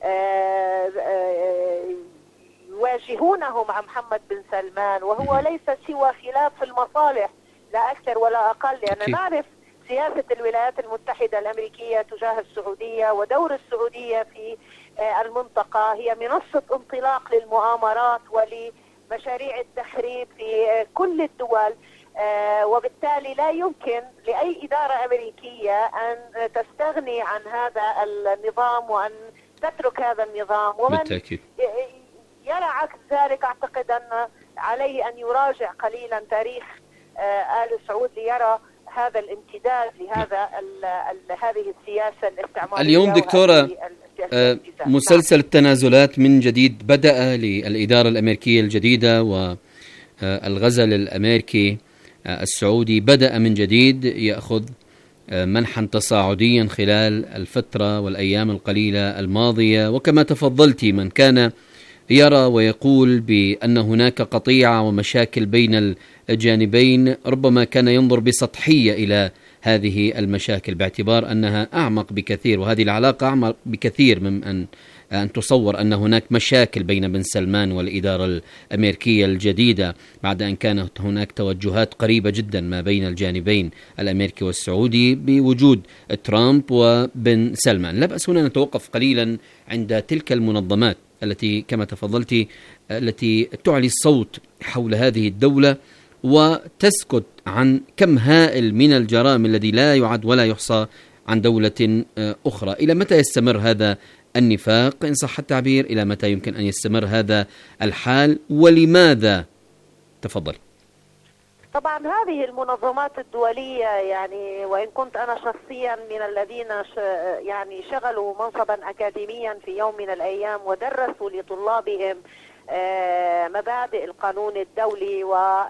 يواجهونه مع محمد بن سلمان، وهو ليس سوى خلاف في المصالح لا أكثر ولا أقل، لأن يعني نعرف سياسة الولايات المتحدة الأمريكية تجاه السعودية ودور السعودية في المنطقة هي منصة انطلاق للمؤامرات ولمشاريع التخريب في كل الدول، وبالتالي لا يمكن لأي إدارة أمريكية أن تستغني عن هذا النظام وأن تترك هذا النظام. ومن بالتأكيد يرى عكس ذلك أعتقد أن عليه أن يراجع قليلا تاريخ آل سعود ليرى هذا الامتداد لهذا ال ال هذه السياسة الاستعمارية. اليوم دكتورة مسلسل التنازلات من جديد بدأ للإدارة الأمريكية الجديدة، والغزل الأمريكي السعودي بدأ من جديد يأخذ منحا تصاعديا خلال الفترة والأيام القليلة الماضية. وكما تفضلتي، من كان يرى ويقول بأن هناك قطيعة ومشاكل بين الجانبين ربما كان ينظر بسطحية إلى هذه المشاكل باعتبار أنها أعمق بكثير، وهذه العلاقة أعمق بكثير من أن أن تصور أن هناك مشاكل بين بن سلمان والإدارة الأمريكية الجديدة، بعد أن كانت هناك توجهات قريبة جدا ما بين الجانبين الأمريكي والسعودي بوجود ترامب وبن سلمان. لا بأس هنا نتوقف قليلا عند تلك المنظمات التي كما تفضلتي التي تعلي الصوت حول هذه الدولة وتسكت عن كم هائل من الجرائم الذي لا يعد ولا يحصى عن دولة أخرى. إلى متى يستمر هذا النفاق إن صح التعبير؟ إلى متى يمكن أن يستمر هذا الحال ولماذا؟ تفضل. طبعا هذه المنظمات الدولية يعني وإن كنت أنا شخصيا من الذين يعني شغلوا منصبا أكاديميا في يوم من الأيام ودرسوا لطلابهم مبادئ القانون الدولي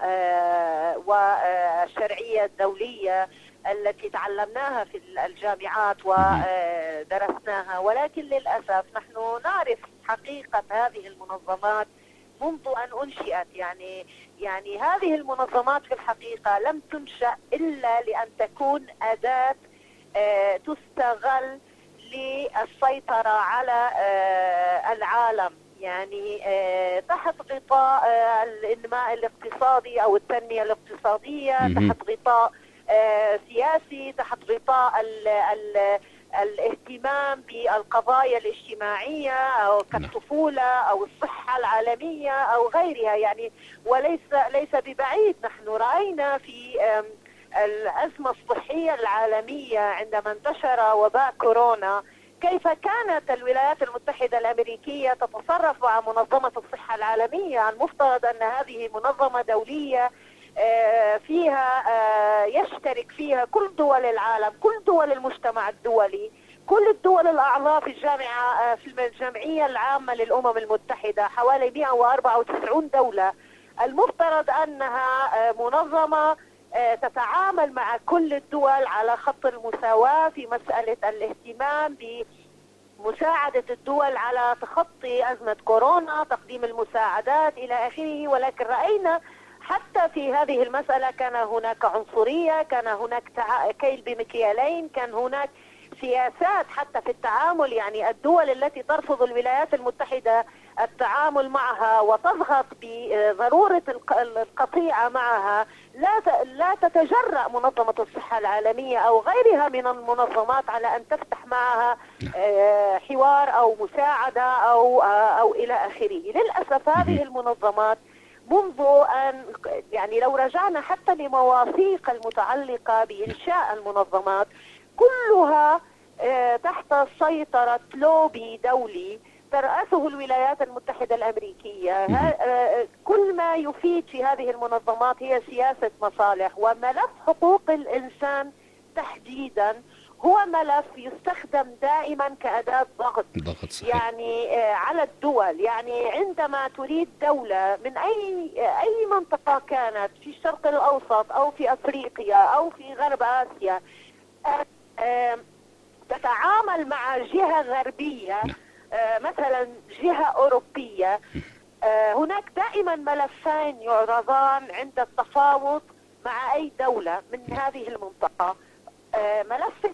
والشرعية الدولية التي تعلمناها في الجامعات ودرسناها، ولكن للأسف نحن نعرف حقيقة هذه المنظمات منذ أن أنشئت. يعني يعني هذه المنظمات في الحقيقة لم تنشأ إلا لأن تكون أداة تستغل للسيطرة على العالم يعني تحت غطاء الانماء الاقتصادي او التنميه الاقتصاديه، تحت غطاء سياسي، تحت غطاء ال ال الاهتمام بالقضايا الاجتماعيه او كالطفوله او الصحه العالميه او غيرها. يعني وليس ليس ببعيد نحن راينا في الازمه الصحيه العالميه عندما انتشر وباء كورونا كيف كانت الولايات المتحدة الأمريكية تتصرف مع منظمة الصحة العالمية. المفترض أن هذه منظمة دولية فيها يشترك فيها كل دول العالم، كل دول المجتمع الدولي، كل الدول الأعضاء في الجامعة في الجمعية العامة للأمم المتحدة، حوالي مئة وأربعة وتسعين دولة. المفترض أنها منظمة تتعامل مع كل الدول على خط المساواة في مسألة الاهتمام بمساعدة الدول على تخطي أزمة كورونا، تقديم المساعدات إلى آخره. ولكن رأينا حتى في هذه المسألة كان هناك عنصرية، كان هناك كيل بمكيالين، كان هناك سياسات حتى في التعامل. يعني الدول التي ترفض الولايات المتحدة التعامل معها وتضغط بضرورة القطيعة معها لا لا تتجرأ منظمة الصحة العالمية أو غيرها من المنظمات على أن تفتح معها حوار أو مساعدة أو أو إلى آخره. للأسف هذه المنظمات منذ أن يعني لو رجعنا حتى لمواثيق المتعلقة بإنشاء المنظمات كلها تحت سيطرة لوبي دولي ترأسه الولايات المتحدة الأمريكية. كل ما يفيد في هذه المنظمات هي سياسة مصالح، وملف حقوق الإنسان تحديدا هو ملف يستخدم دائما كأداة ضغط, ضغط صحيح. يعني على الدول. يعني عندما تريد دولة من أي أي منطقة كانت في الشرق الأوسط أو في أفريقيا أو في غرب آسيا تتعامل مع جهة غربية مثلا جهة أوروبية، هناك دائما ملفان يعرضان عند التفاوض مع أي دولة من هذه المنطقة. ملف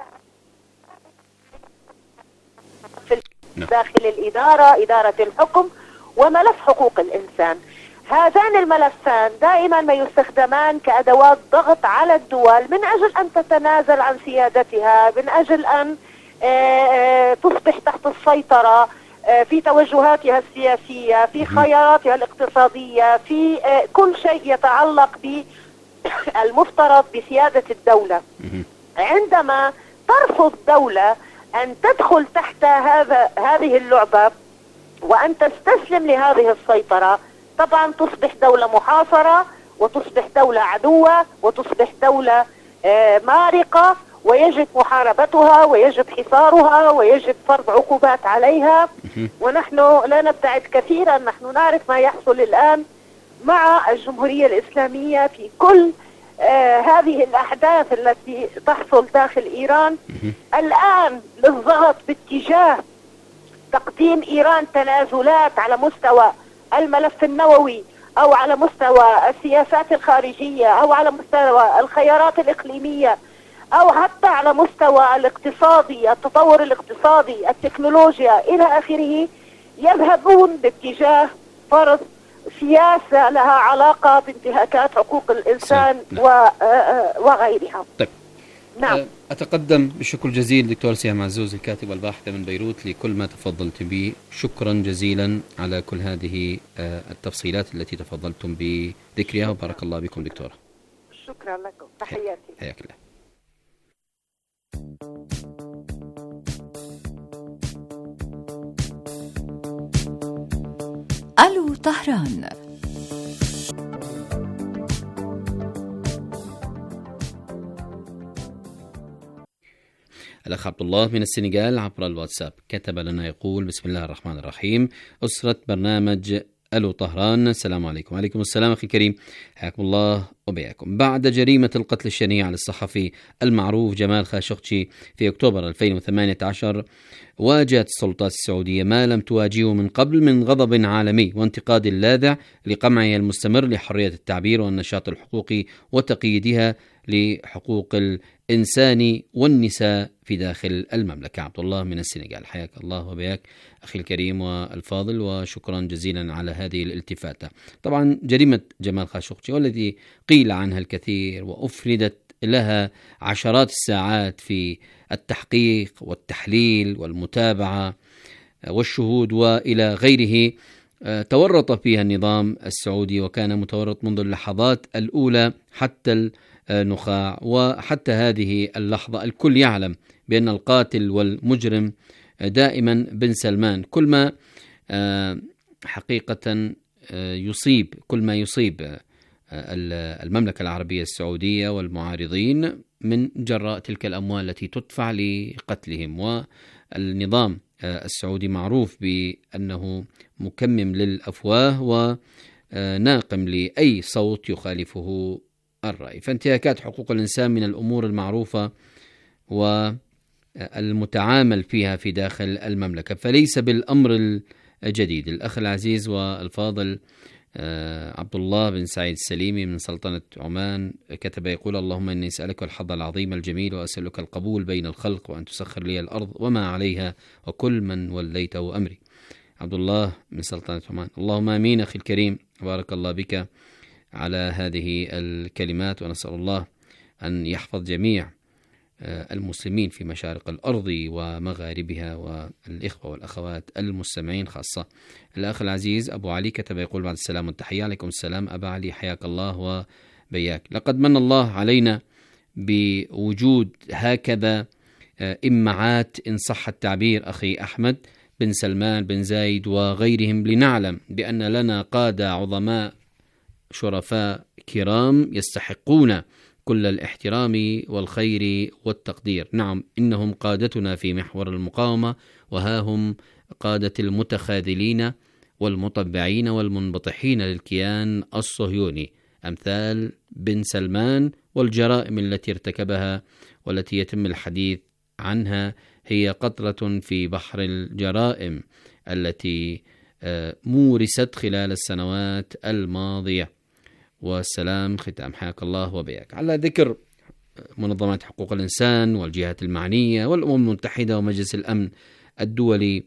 في داخل الإدارة، إدارة الحكم، وملف حقوق الإنسان. هذان الملفان دائما ما يستخدمان كأدوات ضغط على الدول من أجل أن تتنازل عن سيادتها، من أجل أن تصبح تحت السيطرة في توجهاتها السياسية، في خياراتها الاقتصادية، في كل شيء يتعلق بالمفترض بسيادة الدولة. عندما ترفض دولة أن تدخل تحت هذا هذه اللعبة وأن تستسلم لهذه السيطرة، طبعا تصبح دولة محاصرة وتصبح دولة عدوة وتصبح دولة مارقة، ويجب محاربتها ويجب حصارها ويجب فرض عقوبات عليها. ونحن لا نبتعد كثيرا، نحن نعرف ما يحصل الآن مع الجمهورية الإسلامية في كل آه هذه الأحداث التي تحصل داخل إيران. الآن للضغط باتجاه تقديم إيران تنازلات على مستوى الملف النووي أو على مستوى السياسات الخارجية أو على مستوى الخيارات الإقليمية أو حتى على مستوى الاقتصادي، التطور الاقتصادي، التكنولوجيا إلى آخره، يذهبون باتجاه فرض سياسة لها علاقة بانتهاكات حقوق الإنسان نعم. وغيرها. طيب. نعم. أتقدم بالشكر الجزيل دكتور سهام عزوز الكاتب والباحثة من بيروت لكل ما تفضلت به. شكرا جزيلا على كل هذه التفصيلات التي تفضلتم بذكرها، وبارك الله بكم دكتورة. شكرا لكم، تحياتي. حياك الله. ألو طهران. الأخ عبد الله من السنغال عبر الواتساب كتب لنا يقول: بسم الله الرحمن الرحيم، أسرة برنامج ألو طهران، السلام عليكم. وعليكم السلام أخي الكريم، حياكم الله وبياكم. بعد جريمة القتل الشنيع على الصحفي المعروف جمال خاشقجي في أكتوبر ألفين وثمانية عشر، واجهت السلطات السعودية ما لم تواجهه من قبل من غضب عالمي وانتقاد لاذع لقمعه المستمر لحرية التعبير والنشاط الحقوقي وتقييدها لحقوق الإنسان والنساء في داخل المملكة. عبد الله من السنغال، حياك الله وبياك أخي الكريم والفاضل، وشكرا جزيلا على هذه الالتفاتة. طبعا جريمة جمال خاشقجي والتي قيل عنها الكثير وأفردت لها عشرات الساعات في التحقيق والتحليل والمتابعة والشهود وإلى غيره، تورط فيها النظام السعودي، وكان متورط منذ اللحظات الأولى حتى النخاع. وحتى هذه اللحظة الكل يعلم بأن القاتل والمجرم دائما بن سلمان. كل ما حقيقة يصيب كل ما يصيب المملكة العربية السعودية والمعارضين من جراء تلك الأموال التي تدفع لقتلهم. والنظام السعودي معروف بأنه مكمم للأفواه وناقم لأي صوت يخالفه الرأي. فانتهاكات حقوق الإنسان من الأمور المعروفة والمتعامل فيها في داخل المملكة، فليس بالأمر الجديد. الأخ العزيز والفاضل عبد الله بن سعيد السليمي من سلطنة عمان كتب يقول: اللهم إني أسألك الحظ العظيم الجميل، وأسألك القبول بين الخلق، وأن تسخر لي الأرض وما عليها وكل من وليته أمري. عبد الله من سلطنة عمان. اللهم آمين أخي الكريم، بارك الله بك على هذه الكلمات، ونسأل الله أن يحفظ جميع المسلمين في مشارق الأرض ومغاربها، والإخوة والأخوات المستمعين خاصة. الأخ العزيز أبو علي كتب يقول: بعد السلام والتحية. عليكم السلام أبا علي، حياك الله وبياك. لقد من الله علينا بوجود هكذا إمعات إن صح التعبير أخي أحمد بن سلمان بن زايد وغيرهم، لنعلم بأن لنا قادة عظماء شرفاء كرام يستحقون كل الاحترام والخير والتقدير. نعم، إنهم قادتنا في محور المقاومة، وها هم قادة المتخاذلين والمطبعين والمنبطحين للكيان الصهيوني، أمثال بن سلمان. والجرائم التي ارتكبها والتي يتم الحديث عنها هي قطرة في بحر الجرائم التي مورست خلال السنوات الماضية. والسلام ختام، حياك الله وبياك. على ذكر منظمات حقوق الإنسان والجهات المعنية والأمم المتحدة ومجلس الأمن الدولي،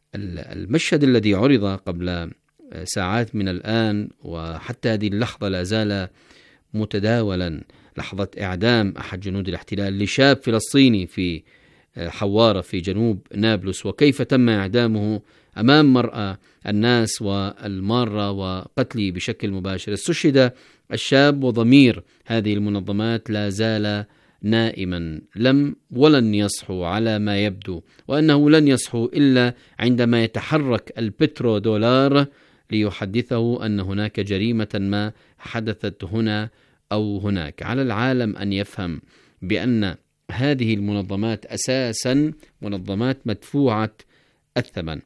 المشهد الذي عرض قبل ساعات من الآن وحتى هذه اللحظة لا زال متداولا، لحظة إعدام أحد جنود الاحتلال لشاب فلسطيني في حوارة في جنوب نابلس، وكيف تم إعدامه أمام مرأى الناس والمارة وقتله بشكل مباشر. استشهد الشاب، وضمير هذه المنظمات لا زال نائما، لم ولن يصحوا على ما يبدو، وأنه لن يصحوا إلا عندما يتحرك البترو دولار ليحدثه أن هناك جريمة ما حدثت هنا أو هناك. على العالم أن يفهم بأن هذه المنظمات أساسا منظمات مدفوعة الثمن.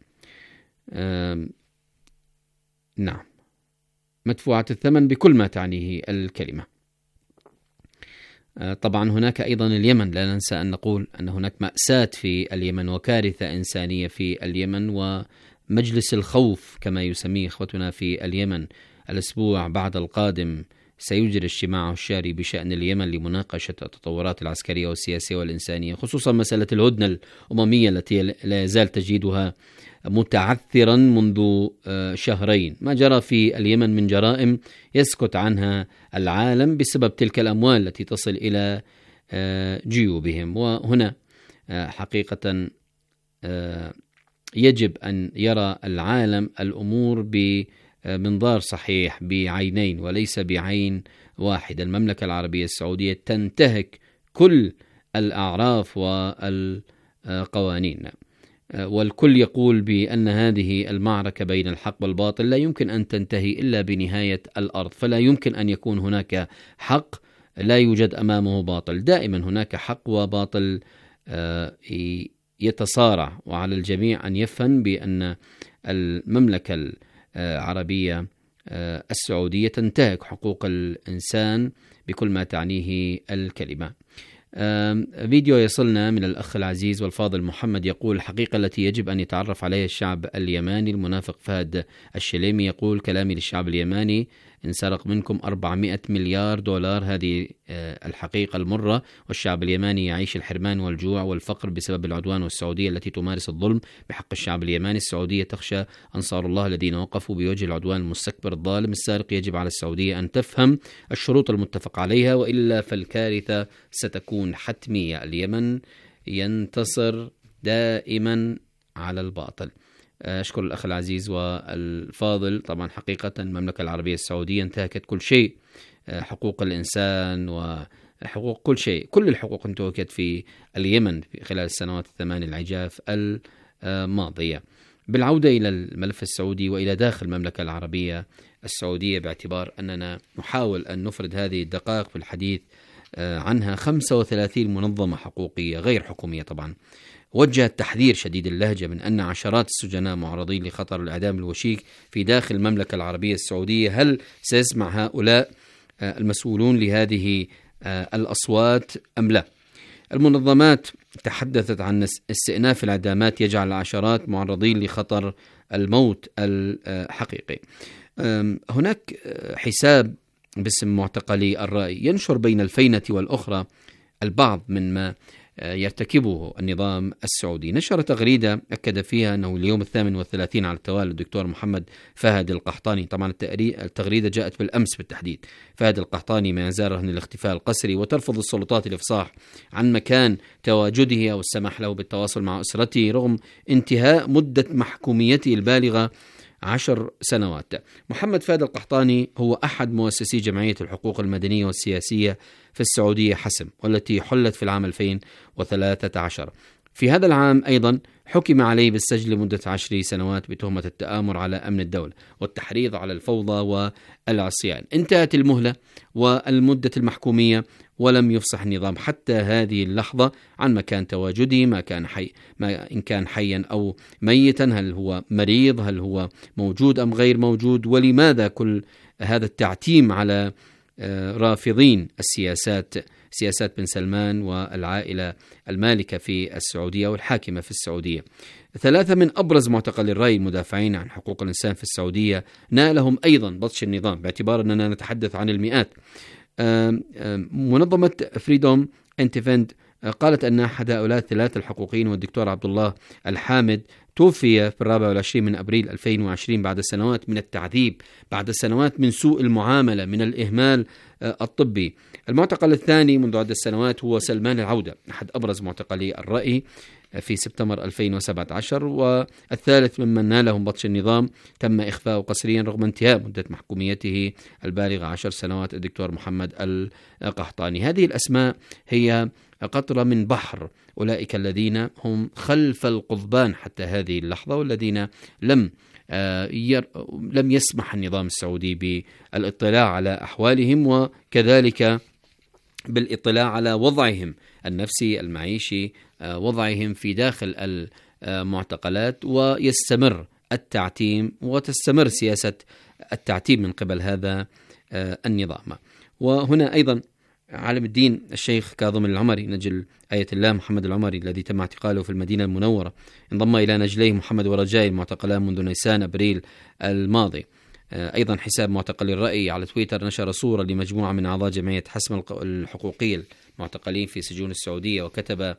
نعم، مدفوعة الثمن بكل ما تعنيه الكلمة. طبعا هناك أيضا اليمن، لا ننسى أن نقول أن هناك مأساة في اليمن وكارثة إنسانية في اليمن، ومجلس الخوف كما يسميه إخوتنا في اليمن الأسبوع بعد القادم سيجري اجتماعه الشهري بشأن اليمن لمناقشة التطورات العسكرية والسياسية والإنسانية، خصوصا مسألة الهدنة الأممية التي لا يزال تجدها متعثرا منذ شهرين. ما جرى في اليمن من جرائم يسكت عنها العالم بسبب تلك الأموال التي تصل إلى جيوبهم. وهنا حقيقة يجب أن يرى العالم الأمور بمنظار صحيح، بعينين وليس بعين واحدة. المملكة العربية السعودية تنتهك كل الأعراف والقوانين، والكل يقول بأن هذه المعركة بين الحق والباطل لا يمكن أن تنتهي إلا بنهاية الأرض، فلا يمكن أن يكون هناك حق لا يوجد أمامه باطل. دائما هناك حق وباطل يتصارع، وعلى الجميع أن يفهم بأن المملكة العربية السعودية تنتهك حقوق الإنسان بكل ما تعنيه الكلمة. فيديو يصلنا من الأخ العزيز والفاضل محمد يقول: الحقيقة التي يجب أن يتعرف عليها الشعب اليماني. المنافق فهد الشليمي يقول: كلامي للشعب اليماني انسرق منكم أربعمائة مليار دولار. هذه الحقيقة المرة، والشعب اليماني يعيش الحرمان والجوع والفقر بسبب العدوان والسعودية التي تمارس الظلم بحق الشعب اليماني. السعودية تخشى أنصار الله الذين وقفوا بوجه العدوان المستكبر الظالم السارق. يجب على السعودية أن تفهم الشروط المتفق عليها، وإلا فالكارثة ستكون حتمية. اليمن ينتصر دائما على الباطل. أشكر الأخ العزيز والفاضل. طبعا حقيقة المملكة العربية السعودية انتهكت كل شيء، حقوق الإنسان وحقوق كل شيء، كل الحقوق انتهكت في اليمن في خلال السنوات الثمان العجاف الماضية. بالعودة إلى الملف السعودي وإلى داخل المملكة العربية السعودية، باعتبار أننا نحاول أن نفرد هذه الدقائق في الحديث عنها، خمسة وثلاثين منظمة حقوقية غير حكومية طبعا وجهت تحذير شديد اللهجة من أن عشرات السجناء معرضين لخطر الإعدام الوشيك في داخل المملكة العربية السعودية. هل سيسمع هؤلاء المسؤولون لهذه الأصوات أم لا؟ المنظمات تحدثت عن استئناف الإعدامات يجعل العشرات معرضين لخطر الموت الحقيقي. هناك حساب باسم معتقلي الرأي ينشر بين الفينة والأخرى البعض من ما يرتكبه النظام السعودي. نشر تغريدة أكد فيها أنه اليوم الثامن والثلاثين على التوالي الدكتور محمد فهد القحطاني، طبعا التغريدة جاءت بالأمس بالتحديد، فهد القحطاني ما يزال رهن الاختفاء القسري، وترفض السلطات الإفصاح عن مكان تواجده أو السماح له بالتواصل مع أسرته رغم انتهاء مدة محكوميته البالغة عشر سنوات. محمد فهد القحطاني هو أحد مؤسسي جمعية الحقوق المدنية والسياسية في السعودية حسم، والتي حلت في العام ألفين وثلاثة عشر. في هذا العام أيضا حكم عليه بالسجن لمدة عشر سنوات بتهمة التآمر على أمن الدولة والتحريض على الفوضى والعصيان. انتهت المهلة والمدة المحكومية ولم يفصح النظام حتى هذه اللحظة عن مكان تواجده، ما كان حي ما إن كان حيا أو ميتا، هل هو مريض، هل هو موجود أم غير موجود. ولماذا كل هذا التعتيم على رافضين السياسات سياسات بن سلمان والعائلة المالكة في السعودية والحاكمة في السعودية؟ ثلاثة من أبرز معتقلي الرأي المدافعين عن حقوق الإنسان في السعودية نالهم أيضا بطش النظام، باعتبار أننا نتحدث عن المئات. منظمة فريدوم انتفند قالت أن أحد هؤلاء الثلاثة الحقوقيين والدكتور عبد الله الحامد توفي في الرابع والعشرين من أبريل ألفين وعشرين بعد سنوات من التعذيب، بعد سنوات من سوء المعاملة، من الإهمال الطبي. المعتقل الثاني منذ عدة سنوات هو سلمان العودة، أحد أبرز معتقلي الرأي في سبتمبر ألفين وسبعة عشر، والثالث ممن نالهم بطش النظام تم إخفاؤه قسريا رغم انتهاء مدة محكوميته البالغة عشر سنوات، الدكتور محمد القحطاني. هذه الأسماء هي قطرة من بحر أولئك الذين هم خلف القضبان حتى هذه اللحظة، والذين لم ير... لم يسمح النظام السعودي بالاطلاع على أحوالهم، وكذلك بالاطلاع على وضعهم النفسي المعيشي، وضعهم في داخل المعتقلات. ويستمر التعتيم وتستمر سياسة التعتيم من قبل هذا النظام. وهنا أيضا عالم الدين الشيخ كاظم العمري نجل آية الله محمد العمري الذي تم اعتقاله في المدينة المنورة انضم إلى نجليه محمد ورجاء المعتقلان منذ نيسان أبريل الماضي. أيضا حساب معتقلي الرأي على تويتر نشر صورة لمجموعة من أعضاء جمعية حسم الحقوقية المعتقلين في سجون السعودية، وكتب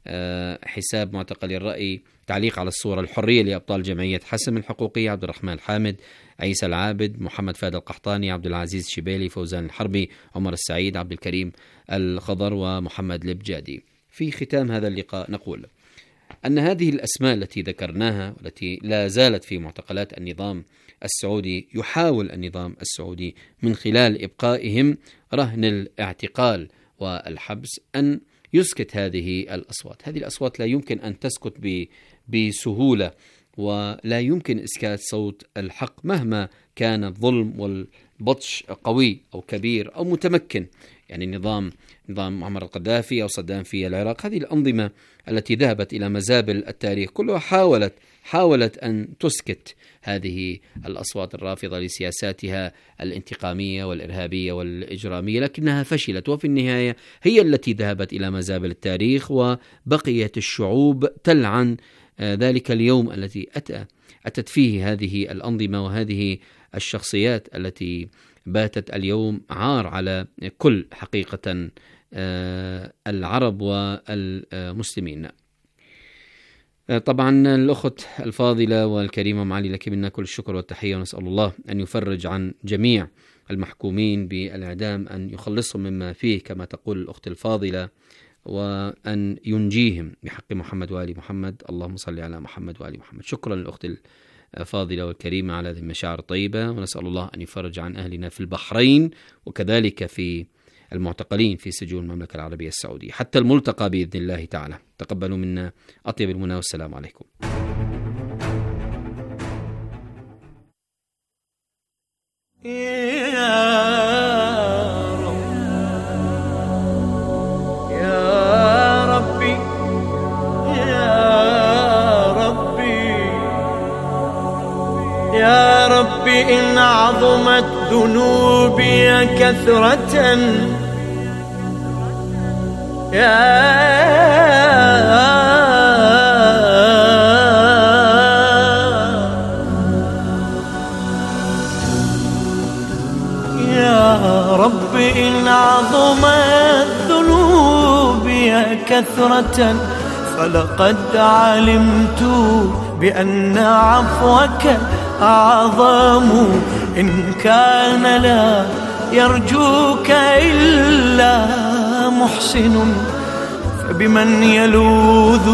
حساب معتقلي الرأي تعليق على الصورة: الحرية لأبطال جمعية حسم الحقوقية عبد الرحمن الحامد، عيسى العابد، محمد فهد القحطاني، عبد العزيز شبيلي، فوزان الحربي، عمر السعيد، عبد الكريم الخضر، ومحمد لبجادي. في ختام هذا اللقاء نقول أن هذه الأسماء التي ذكرناها والتي لا زالت في معتقلات النظام السعودي، يحاول النظام السعودي من خلال إبقائهم رهن الاعتقال والحبس أن يسكت هذه الأصوات. هذه الأصوات لا يمكن أن تسكت بسهولة، ولا يمكن إسكات صوت الحق مهما كان الظلم والبطش قوي أو كبير أو متمكن. يعني نظام نظام معمر القذافي أو صدام في العراق، هذه الأنظمة التي ذهبت إلى مزابل التاريخ كلها حاولت حاولت أن تسكت هذه الأصوات الرافضة لسياساتها الانتقامية والإرهابية والإجرامية، لكنها فشلت، وفي النهاية هي التي ذهبت إلى مزابل التاريخ، وبقيت الشعوب تلعن ذلك اليوم الذي أتى أتت فيه هذه الأنظمة وهذه الشخصيات التي باتت اليوم عار على كل حقيقة العرب والمسلمين. طبعا الأخت الفاضلة والكريمة معالي لك منا كل الشكر والتحية، ونسأل الله أن يفرج عن جميع المحكومين بالإعدام، أن يخلصهم مما فيه كما تقول الأخت الفاضلة، وأن ينجيهم بحق محمد وآل محمد. اللهم صل على محمد وآل محمد. شكرا للأخت الفاضلة والكريمة على هذه المشاعر الطيبة، ونسأل الله أن يفرج عن أهلنا في البحرين وكذلك في المعتقلين في سجون المملكة العربية السعودية حتى الملتقى بإذن الله تعالى. تقبلوا منا أطيب المنى والسلام عليكم. يا ربي إن عظمت ذنوبي كثرة، يا يا ربي إن عظمت ذنوبي كثرة، فلقد علمت بأن عفوك أعظم، إن كان لا يرجوك إلا محسن، فبمن يلوذ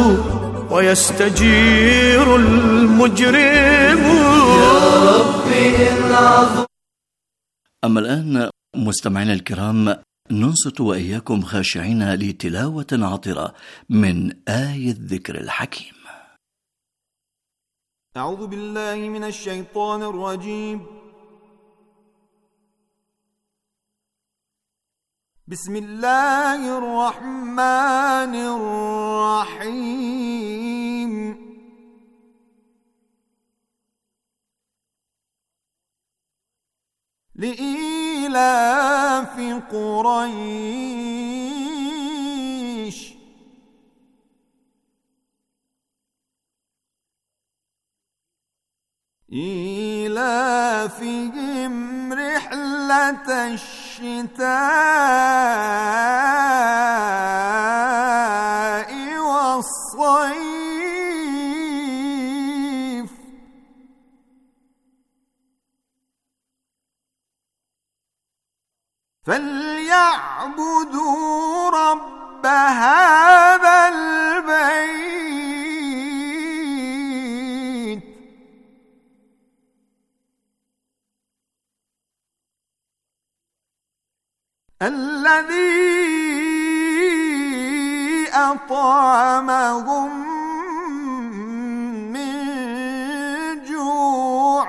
ويستجير المجرم. يا ربي إن عظم. أما الآن مستمعينا الكرام، ننصت وإياكم خاشعين لتلاوة عطرة من آية الذكر الحكيم. أعوذ بالله من الشيطان الرجيم. بسم الله الرحمن الرحيم. لإيلاف قريش إيلافهم رحلة الشتاء والصيف، فليعبدوا رب هذا البيت الذي أطعمهم من جوع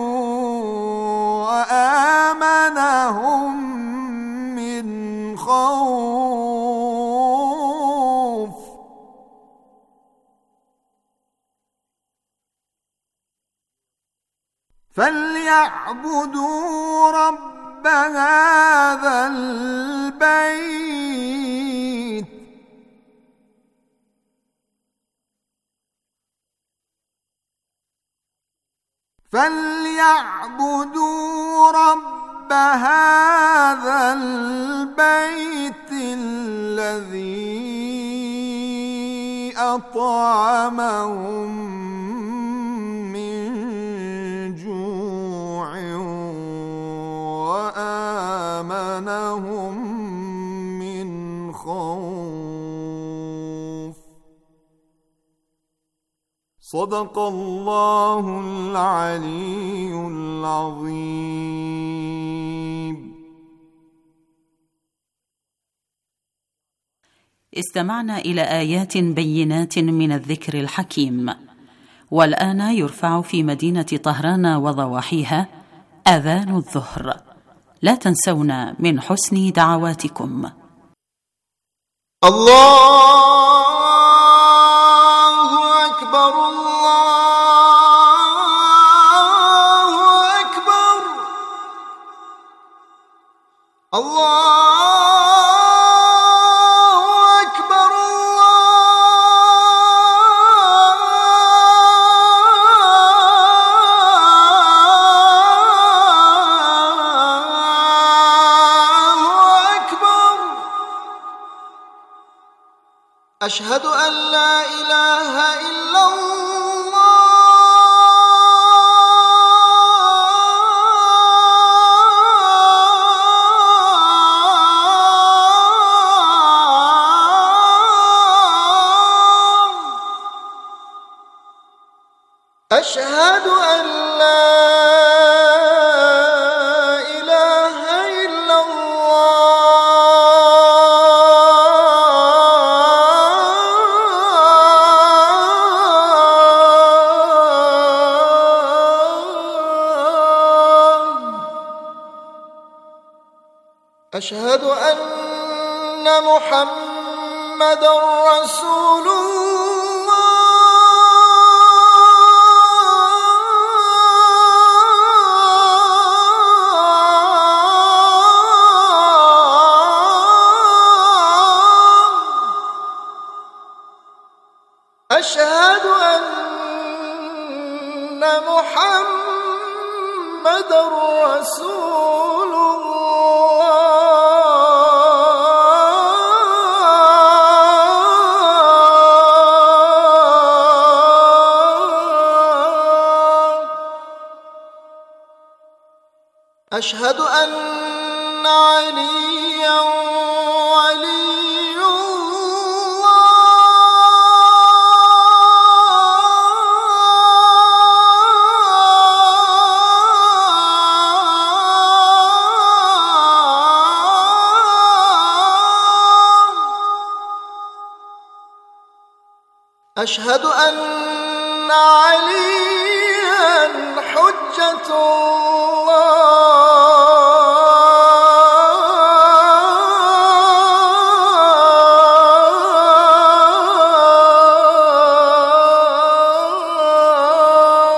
وآمنهم من خوف. فليعبدوا رب هذا البيت فليعبدوا رب هذا البيت الذي أطعمهم وآمنهم من خوف. صدق الله العلي العظيم. استمعنا إلى آيات بينات من الذكر الحكيم، والآن يرفع في مدينة طهران وضواحيها أذان الظهر. لا تنسونا من حسن دعواتكم. الله أكبر الله أكبر الله أكبر أشهد أن لا إله إلا الله أشهد أن لا إله إلا الله أشهد أن محمدًا رسول الله أشهد أن محمدًا رسول الله أشهد أن عليًّا ولي أشهد أن عليًّا حجة الله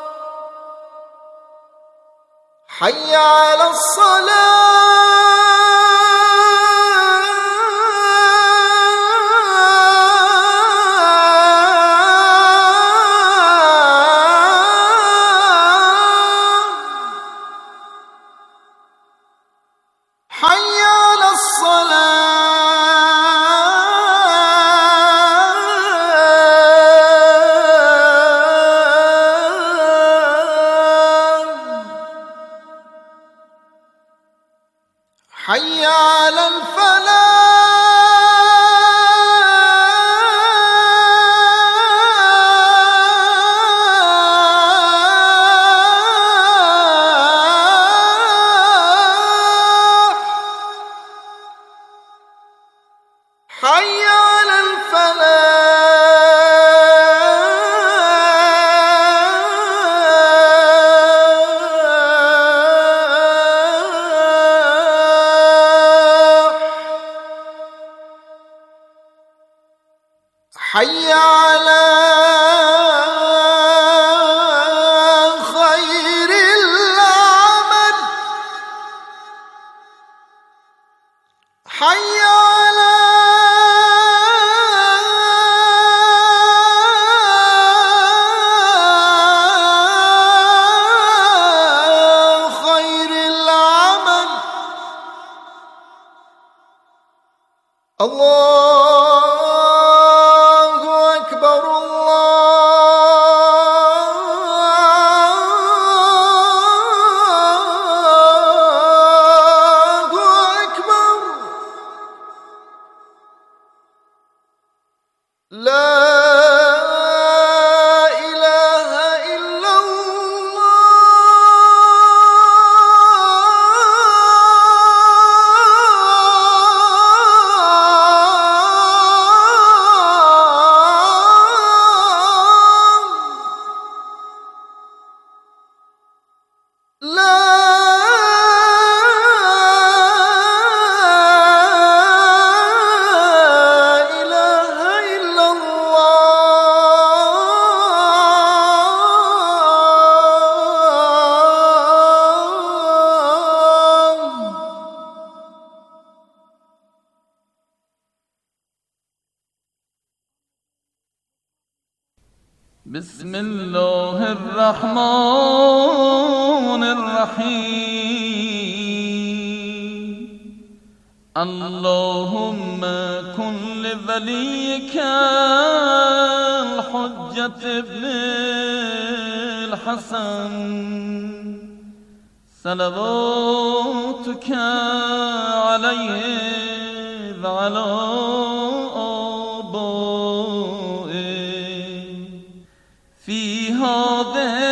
حي على حي على الصلاة حي على الفلاح حي على الفلاح حي على خير العمل حي على خير العمل الله أكبر الله أكبر لا إله إلا الله لا إله إلا الله بسم الله الرحمن الرحيم اللهم كن لوليك الحجة ابن الحسن صلواتك عليه وعلى آبائه في هذه